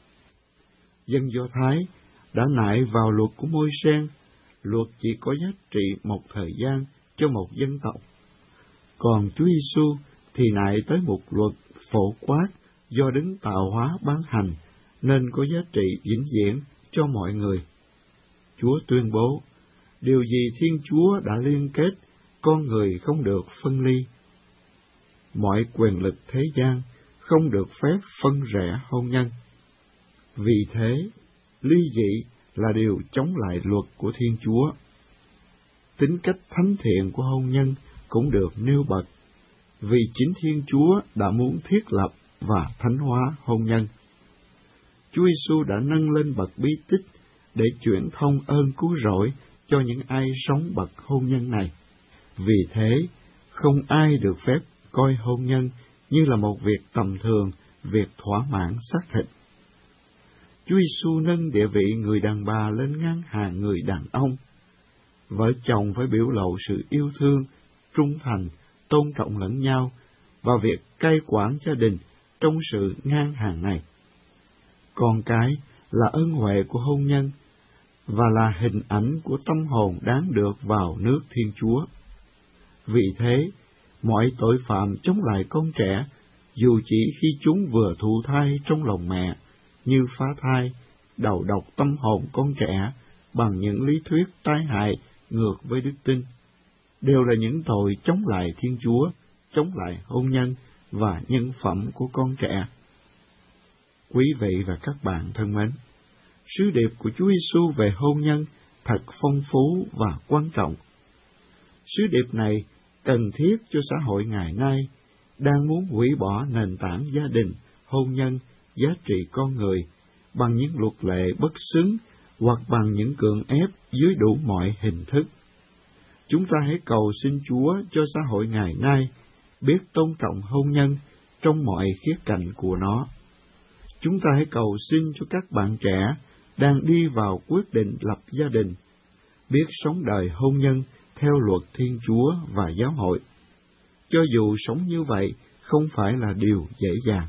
Dân Do Thái đã nại vào luật của Môi-se, luật chỉ có giá trị một thời gian cho một dân tộc. Còn Chúa Giêsu thì nại tới một luật phổ quát do đấng tạo hóa ban hành, nên có giá trị vĩnh viễn cho mọi người. Chúa tuyên bố, điều gì Thiên Chúa đã liên kết, con người không được phân ly. Mọi quyền lực thế gian không được phép phân rẽ hôn nhân. Vì thế, ly dị là điều chống lại luật của Thiên Chúa. Tính cách thánh thiện của hôn nhân cũng được nêu bật, vì chính Thiên Chúa đã muốn thiết lập và thánh hóa hôn nhân. Chúa Giêsu đã nâng lên bậc bí tích để chuyển thông ơn cứu rỗi cho những ai sống bậc hôn nhân này. Vì thế, không ai được phép coi hôn nhân như là một việc tầm thường, việc thỏa mãn xác thịt. Chúa Giêsu nâng địa vị người đàn bà lên ngang hàng người đàn ông. Vợ chồng phải biểu lộ sự yêu thương, trung thành, tôn trọng lẫn nhau và việc cai quản gia đình trong sự ngang hàng này. Con cái là ân huệ của hôn nhân và là hình ảnh của tâm hồn đáng được vào nước Thiên Chúa. Vì thế, mọi tội phạm chống lại con trẻ, dù chỉ khi chúng vừa thụ thai trong lòng mẹ, như phá thai, đầu độc tâm hồn con trẻ bằng những lý thuyết tai hại ngược với đức tin, đều là những tội chống lại Thiên Chúa, chống lại hôn nhân và nhân phẩm của con trẻ. Quý vị và các bạn thân mến, sứ điệp của Chúa Giêsu về hôn nhân thật phong phú và quan trọng. Sứ điệp này cần thiết cho xã hội ngày nay, đang muốn hủy bỏ nền tảng gia đình, hôn nhân, giá trị con người, bằng những luật lệ bất xứng, hoặc bằng những cưỡng ép dưới đủ mọi hình thức. Chúng ta hãy cầu xin Chúa cho xã hội ngày nay biết tôn trọng hôn nhân trong mọi khía cạnh của nó. Chúng ta hãy cầu xin cho các bạn trẻ đang đi vào quyết định lập gia đình, biết sống đời hôn nhân theo luật Thiên Chúa và giáo hội, cho dù sống như vậy không phải là điều dễ dàng.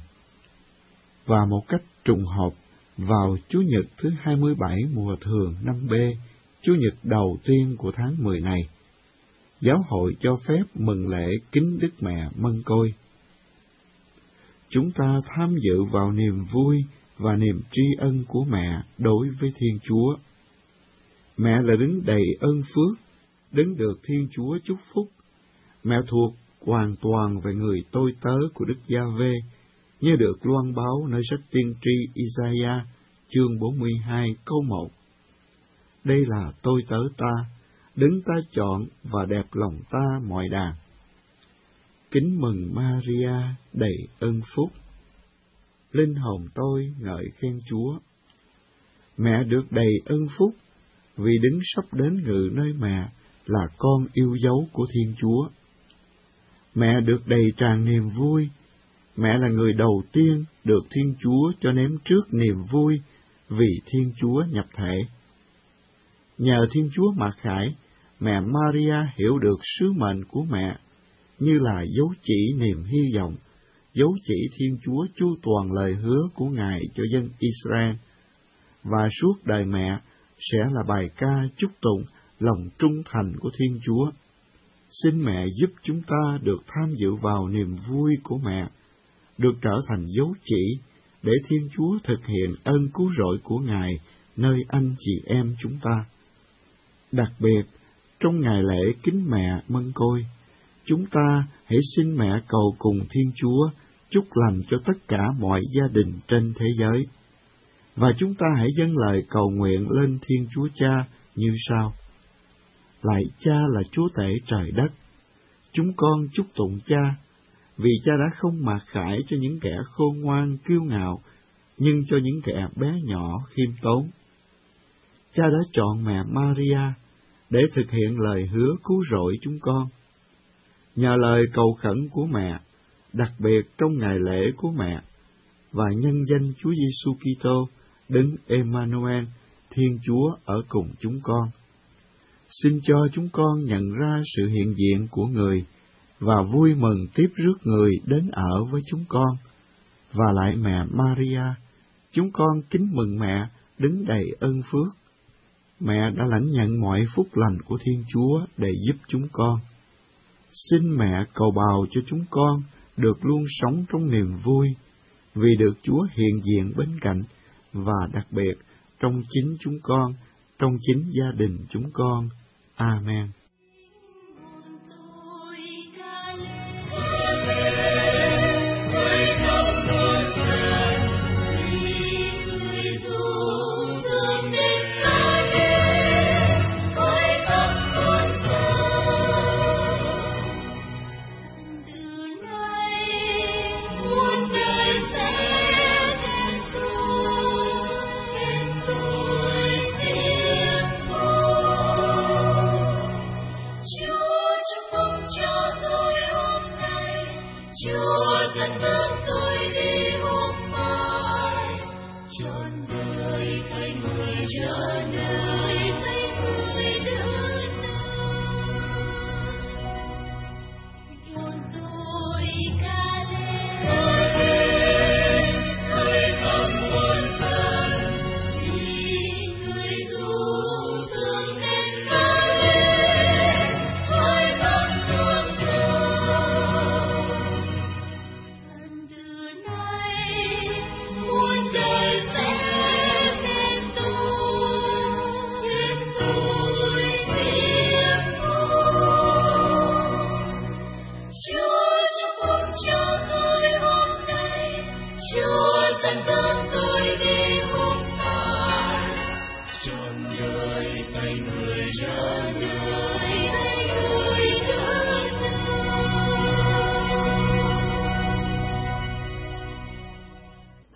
Và một cách trùng hợp, vào Chủ nhật thứ 27 mùa thường năm B, Chủ nhật đầu tiên của tháng 10 này, giáo hội cho phép mừng lễ kính Đức Mẹ Mân Côi. Chúng ta tham dự vào niềm vui và niềm tri ân của mẹ đối với Thiên Chúa. Mẹ là đấng đầy ơn phước, đấng được Thiên Chúa chúc phúc. Mẹ thuộc hoàn toàn về người tôi tớ của Đức Giê-hô-va, như được loan báo nơi sách tiên tri Isaiah, chương 42 câu 1. Đây là tôi tớ ta, đấng ta chọn và đẹp lòng ta mọi đàn. Kính mừng Maria đầy ơn phúc. Linh hồn tôi ngợi khen Chúa. Mẹ được đầy ơn phúc, vì đấng sắp đến ngự nơi mẹ là con yêu dấu của Thiên Chúa. Mẹ được đầy tràn niềm vui. Mẹ là người đầu tiên được Thiên Chúa cho nếm trước niềm vui vì Thiên Chúa nhập thể. Nhờ Thiên Chúa mặc khải, mẹ Maria hiểu được sứ mệnh của mẹ, như là dấu chỉ niềm hy vọng, dấu chỉ Thiên Chúa chu toàn lời hứa của Ngài cho dân Israel, và suốt đời mẹ sẽ là bài ca chúc tụng lòng trung thành của Thiên Chúa. Xin mẹ giúp chúng ta được tham dự vào niềm vui của mẹ, được trở thành dấu chỉ để Thiên Chúa thực hiện ơn cứu rỗi của Ngài nơi anh chị em chúng ta. Đặc biệt, trong ngày lễ kính mẹ Mân Côi, chúng ta hãy xin mẹ cầu cùng Thiên Chúa chúc lành cho tất cả mọi gia đình trên thế giới. Và chúng ta hãy dâng lời cầu nguyện lên Thiên Chúa Cha như sau. Lạy Cha là Chúa tể trời đất, chúng con chúc tụng Cha, vì Cha đã không mặc khải cho những kẻ khôn ngoan kiêu ngạo, nhưng cho những kẻ bé nhỏ khiêm tốn. Cha đã chọn mẹ Maria để thực hiện lời hứa cứu rỗi chúng con. Nhờ lời cầu khẩn của mẹ, đặc biệt trong ngày lễ của mẹ, và nhân danh Chúa Giêsu Kitô, đấng Emmanuel, Thiên Chúa ở cùng chúng con, xin cho chúng con nhận ra sự hiện diện của Người và vui mừng tiếp rước Người đến ở với chúng con. Và lại mẹ Maria, chúng con kính mừng mẹ đứng đầy ơn phước. Mẹ đã lãnh nhận mọi phúc lành của Thiên Chúa để giúp chúng con. Xin mẹ cầu bào cho chúng con được luôn sống trong niềm vui, vì được Chúa hiện diện bên cạnh, và đặc biệt trong chính chúng con, trong chính gia đình chúng con. Amen.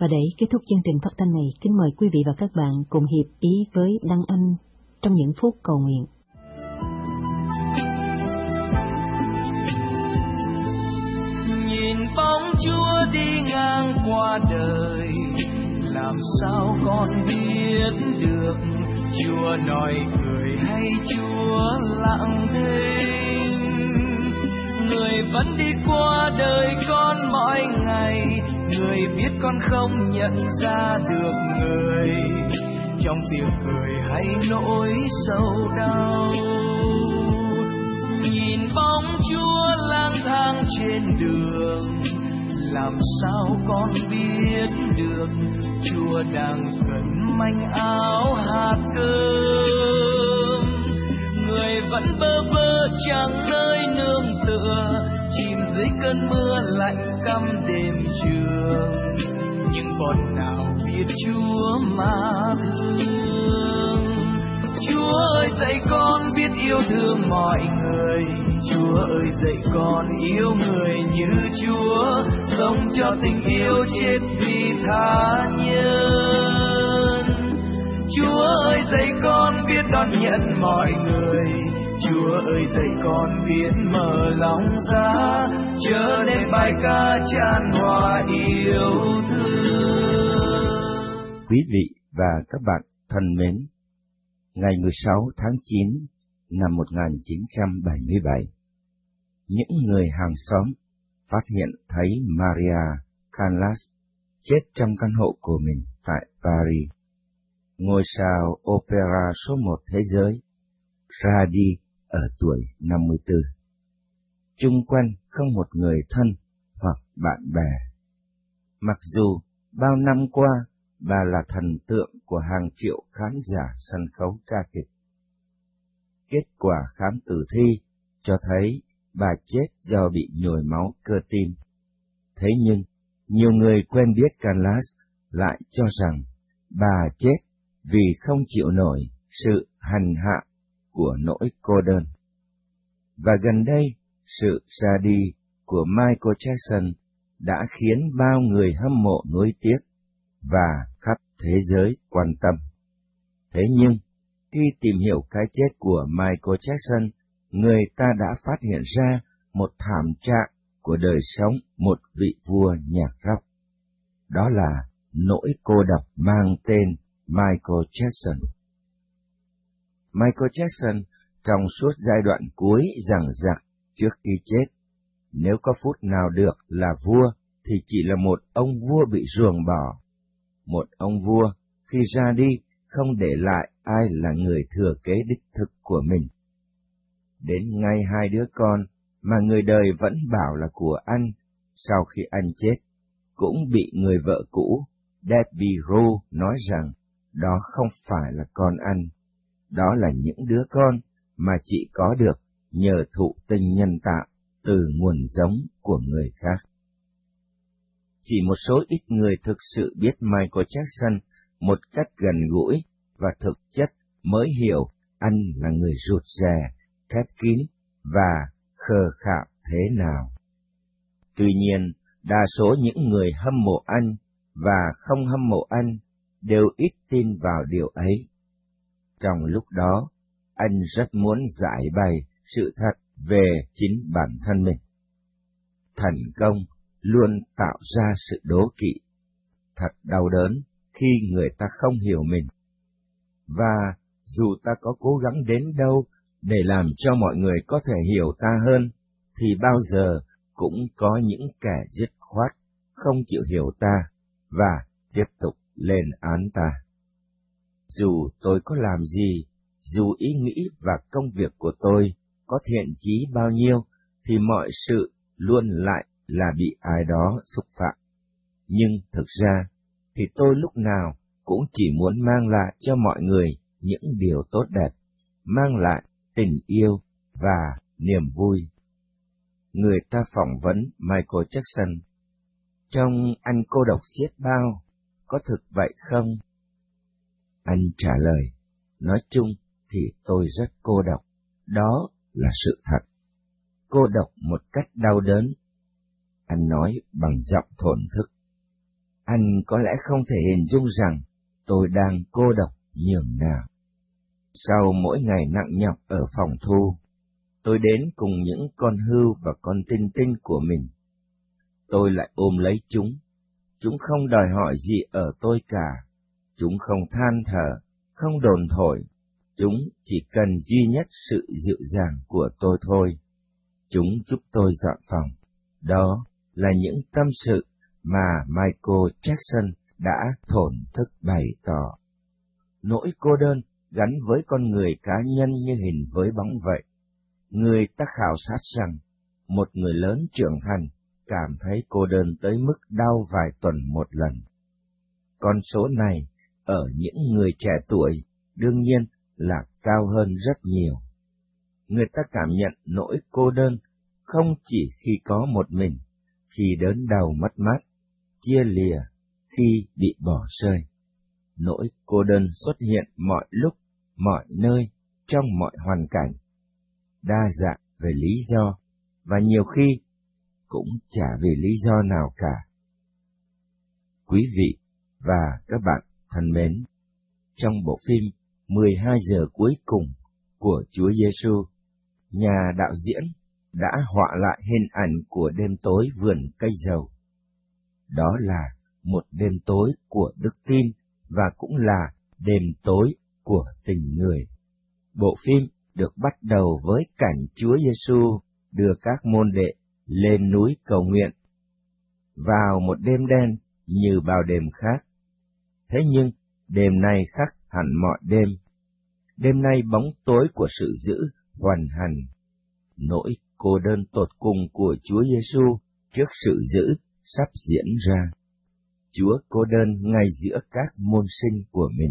Và để kết thúc chương trình phát thanh này, kính mời quý vị và các bạn cùng hiệp ý với Đăng Anh trong những phút cầu nguyện. Nhìn bóng Chúa đi ngang qua đời, làm sao con biết được Chúa nói cười hay Chúa lặng thinh. Người vẫn đi qua đời con mỗi ngày, người biết con không nhận ra được người trong tiếng cười hay nỗi sầu đau. Nhìn bóng Chúa lang thang trên đường, làm sao con biết được Chúa đang cần manh áo hạt cơm. Người vẫn bơ vơ chẳng nơi nương tựa, chìm dưới cơn mưa lạnh căm đêm trường. Nhưng con nào biết Chúa mà thương. Chúa ơi dạy con biết yêu thương mọi người, Chúa ơi dạy con yêu người như Chúa, sống cho tình yêu chết vì tha nhân. Chúa ơi dạy con biết đón nhận mọi người, Chúa ơi dạy con biết mở lòng ra, trở nên bài ca tràn hòa yêu thương. Quý vị và các bạn thân mến, ngày 16 tháng 9 năm 1977, những người hàng xóm phát hiện thấy Maria Callas chết trong căn hộ của mình tại Paris. Ngôi sao opera số 1 thế giới ra đi ở tuổi 54. Chung quanh không một người thân hoặc bạn bè. Mặc dù bao năm qua bà là thần tượng của hàng triệu khán giả sân khấu ca kịch. Kết quả khám tử thi cho thấy bà chết do bị nhồi máu cơ tim. Thế nhưng, nhiều người quen biết Callas lại cho rằng bà chết vì không chịu nổi sự hành hạ của nỗi cô đơn. Và gần đây, sự ra đi của Michael Jackson đã khiến bao người hâm mộ nuối tiếc và khắp thế giới quan tâm. Thế nhưng, khi tìm hiểu cái chết của Michael Jackson, người ta đã phát hiện ra một thảm trạng của đời sống một vị vua nhạc rock. Đó là nỗi cô độc mang tên Michael Jackson. Michael Jackson trong suốt giai đoạn cuối dằng dặc trước khi chết, nếu có phút nào được là vua thì chỉ là một ông vua bị ruồng bỏ. Một ông vua khi ra đi không để lại ai là người thừa kế đích thực của mình. Đến ngay 2 đứa con mà người đời vẫn bảo là của anh, sau khi anh chết, cũng bị người vợ cũ, Debbie Rowe, nói rằng đó không phải là con anh, đó là những đứa con mà chị có được nhờ thụ tinh nhân tạo từ nguồn giống của người khác. Chỉ một số ít người thực sự biết Michael Jackson một cách gần gũi và thực chất mới hiểu anh là người rụt rè, khép kín và khờ khạo thế nào. Tuy nhiên, đa số những người hâm mộ anh và không hâm mộ anh đều ít tin vào điều ấy. Trong lúc đó, anh rất muốn giải bày sự thật về chính bản thân mình. Thành công luôn tạo ra sự đố kỵ. Thật đau đớn khi người ta không hiểu mình. Và dù ta có cố gắng đến đâu để làm cho mọi người có thể hiểu ta hơn, thì bao giờ cũng có những kẻ dứt khoát không chịu hiểu ta và tiếp tục lên án ta. Dù tôi có làm gì, dù ý nghĩ và công việc của tôi có thiện chí bao nhiêu, thì mọi sự luôn lại là bị ai đó xúc phạm. Nhưng thực ra, thì tôi lúc nào cũng chỉ muốn mang lại cho mọi người những điều tốt đẹp, mang lại tình yêu và niềm vui. Người ta phỏng vấn Michael Jackson: "Trông anh cô độc xiết bao, có thực vậy không?" Anh trả lời: "Nói chung thì tôi rất cô độc, đó là sự thật. Cô độc một cách đau đớn." Anh nói bằng giọng thổn thức. Anh có lẽ không thể hình dung rằng tôi đang cô độc nhường nào. Sau mỗi ngày nặng nhọc ở phòng thu, tôi đến cùng những con hươu và con tinh tinh của mình. Tôi lại ôm lấy chúng. Chúng không đòi hỏi gì ở tôi cả. Chúng không than thở, không đồn thổi. Chúng chỉ cần duy nhất sự dịu dàng của tôi thôi. Chúng giúp tôi dọn phòng. Đó là những tâm sự mà Michael Jackson đã thổn thức bày tỏ. Nỗi cô đơn gắn với con người cá nhân như hình với bóng vậy. Người ta khảo sát rằng, một người lớn trưởng thành cảm thấy cô đơn tới mức đau vài tuần một lần. Con số này ở những người trẻ tuổi đương nhiên là cao hơn rất nhiều. Người ta cảm nhận nỗi cô đơn không chỉ khi có một mình, khi đớn đau mất mát, chia lìa, khi bị bỏ rơi. Nỗi cô đơn xuất hiện mọi lúc, mọi nơi, trong mọi hoàn cảnh, đa dạng về lý do, và nhiều khi cũng chả vì lý do nào cả. Quý vị và các bạn thân mến, trong bộ phim 12 giờ cuối cùng của Chúa Giêsu, nhà đạo diễn đã họa lại hình ảnh của đêm tối vườn cây dầu. Đó là một đêm tối của đức tin và cũng là đêm tối của tình người. Bộ phim được bắt đầu với cảnh Chúa Giêsu đưa các môn đệ lên núi cầu nguyện vào một đêm đen như bao đêm khác. Thế nhưng đêm nay khác hẳn mọi đêm. Đêm nay bóng tối của sự dữ hoành hành. Nỗi cô đơn tột cùng của Chúa Giêsu trước sự dữ sắp diễn ra. Chúa cô đơn ngay giữa các môn sinh của mình.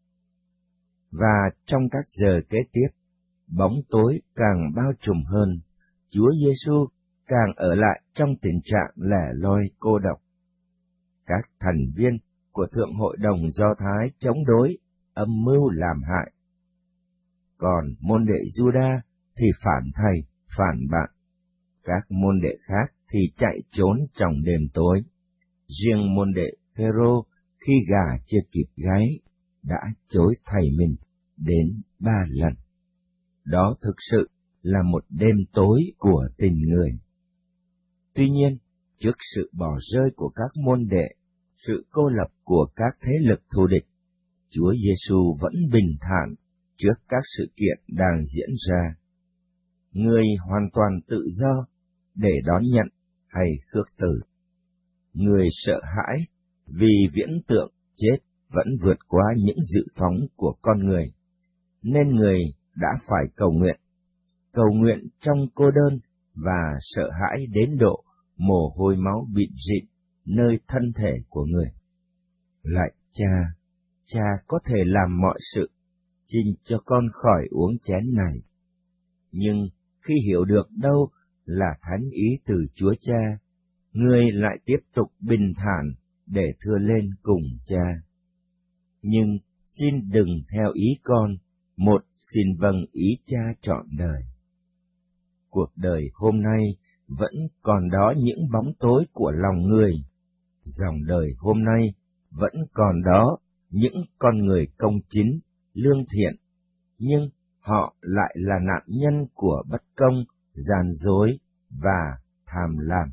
Và trong các giờ kế tiếp, bóng tối càng bao trùm hơn, Chúa Giêsu càng ở lại trong tình trạng lẻ loi cô độc. Các thành viên của Thượng Hội đồng Do Thái chống đối, âm mưu làm hại. Còn môn đệ Giuđa thì phản thầy, phản bạn. Các môn đệ khác thì chạy trốn trong đêm tối. Riêng môn đệ Phêrô khi gà chưa kịp gáy đã chối thầy mình đến 3 lần. Đó thực sự là một đêm tối của tình người. Tuy nhiên, trước sự bỏ rơi của các môn đệ, sự cô lập của các thế lực thù địch, Chúa Giêsu vẫn bình thản trước các sự kiện đang diễn ra. Người hoàn toàn tự do để đón nhận hay khước từ. Người sợ hãi vì viễn tượng chết vẫn vượt qua những dự phóng của con người, nên người đã phải cầu nguyện trong cô đơn và sợ hãi đến độ mồ hôi máu bịn rịn nơi thân thể của người. Lạy Cha, Cha có thể làm mọi sự, xin cho con khỏi uống chén này. Nhưng khi hiểu được đâu là thánh ý từ Chúa Cha, người lại tiếp tục bình thản để thưa lên cùng Cha. Nhưng xin đừng theo ý con, một xin vâng ý Cha trọn đời. Cuộc đời hôm nay vẫn còn đó những bóng tối của lòng người. Dòng đời hôm nay vẫn còn đó những con người công chính, lương thiện, nhưng họ lại là nạn nhân của bất công, gian dối và tham lam.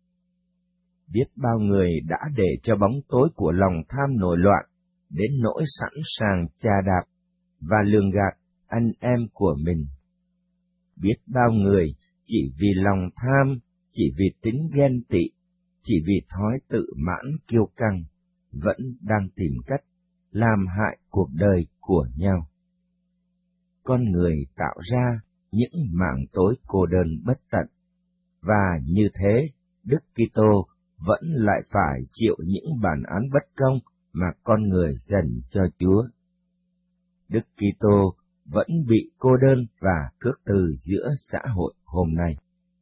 Biết bao người đã để cho bóng tối của lòng tham nổi loạn, đến nỗi sẵn sàng chà đạp và lường gạt anh em của mình. Biết bao người chỉ vì lòng tham, chỉ vì tính ghen tị, chỉ vì thói tự mãn kiêu căng, vẫn đang tìm cách làm hại cuộc đời của nhau. Con người tạo ra những mảng tối cô đơn bất tận, và như thế, Đức Kitô vẫn lại phải chịu những bản án bất công mà con người dành cho Chúa. Đức Kitô vẫn bị cô đơn và khước từ giữa xã hội hôm nay.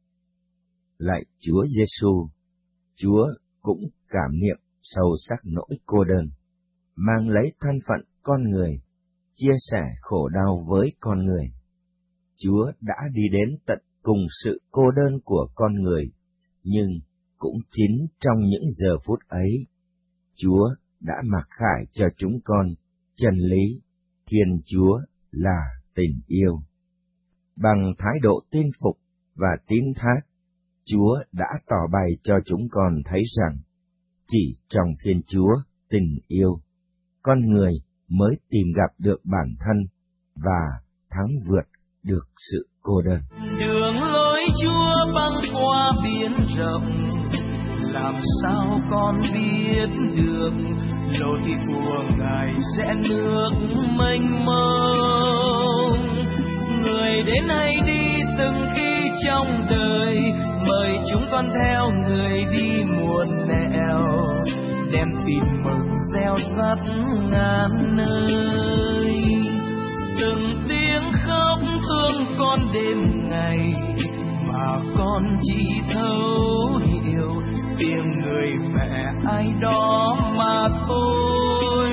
Lạy Chúa Giêsu, Chúa cũng cảm niệm sâu sắc nỗi cô đơn, mang lấy thân phận con người, chia sẻ khổ đau với con người. Chúa đã đi đến tận cùng sự cô đơn của con người, nhưng cũng chính trong những giờ phút ấy, Chúa đã mặc khải cho chúng con chân lý, Thiên Chúa là tình yêu. Bằng thái độ tin phục và tín thác, Chúa đã tỏ bày cho chúng con thấy rằng, chỉ trong Thiên Chúa, tình yêu, con người mới tìm gặp được bản thân và thắng vượt được sự cô đơn. Đường lối Chúa băng qua biển rộng, làm sao con biết được lối của Ngài sẽ nước mênh mông. Người đến hay đi từng khi trong đời, mời chúng con theo người đi muôn nẻo, đem tin mừng gieo rắc ngàn nơi. Từng tiếng khóc thương con đêm ngày, mà con chỉ thấu hiểu tiếng người mẹ ai đó mà thôi.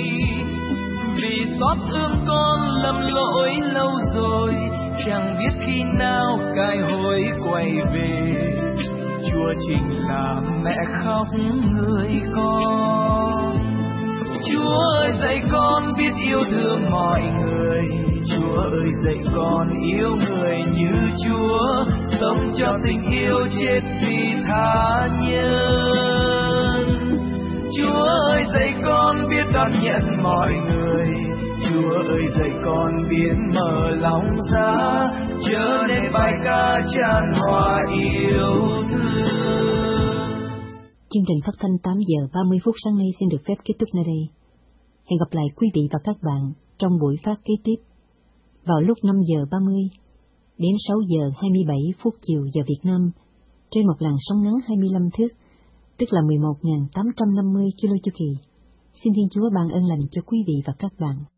Vì xót thương con lầm lỗi lâu rồi, chẳng biết khi nào cải hối quay về. Chúa chính là mẹ khóc người con. Chúa ơi dạy con biết yêu thương mọi người. Chúa ơi dạy con yêu người như Chúa, sống cho tình yêu chết vì tha nhân. Chúa ơi dạy con biết đón nhận mọi người. Chúa ơi dạy con biết mở lòng ra, trở nên bài ca tràn hòa yêu thương. Chương trình phát thanh 8 giờ 30 phút sáng nay xin được phép kết thúc nơi đây. Hẹn gặp lại quý vị và các bạn trong buổi phát kế tiếp vào lúc 5 giờ 30 đến 6 giờ 27 phút chiều giờ Việt Nam trên một làn sóng ngắn 25 thước, tức là 11.850 km chu kỳ. Xin Thiên Chúa ban ơn lành cho quý vị và các bạn.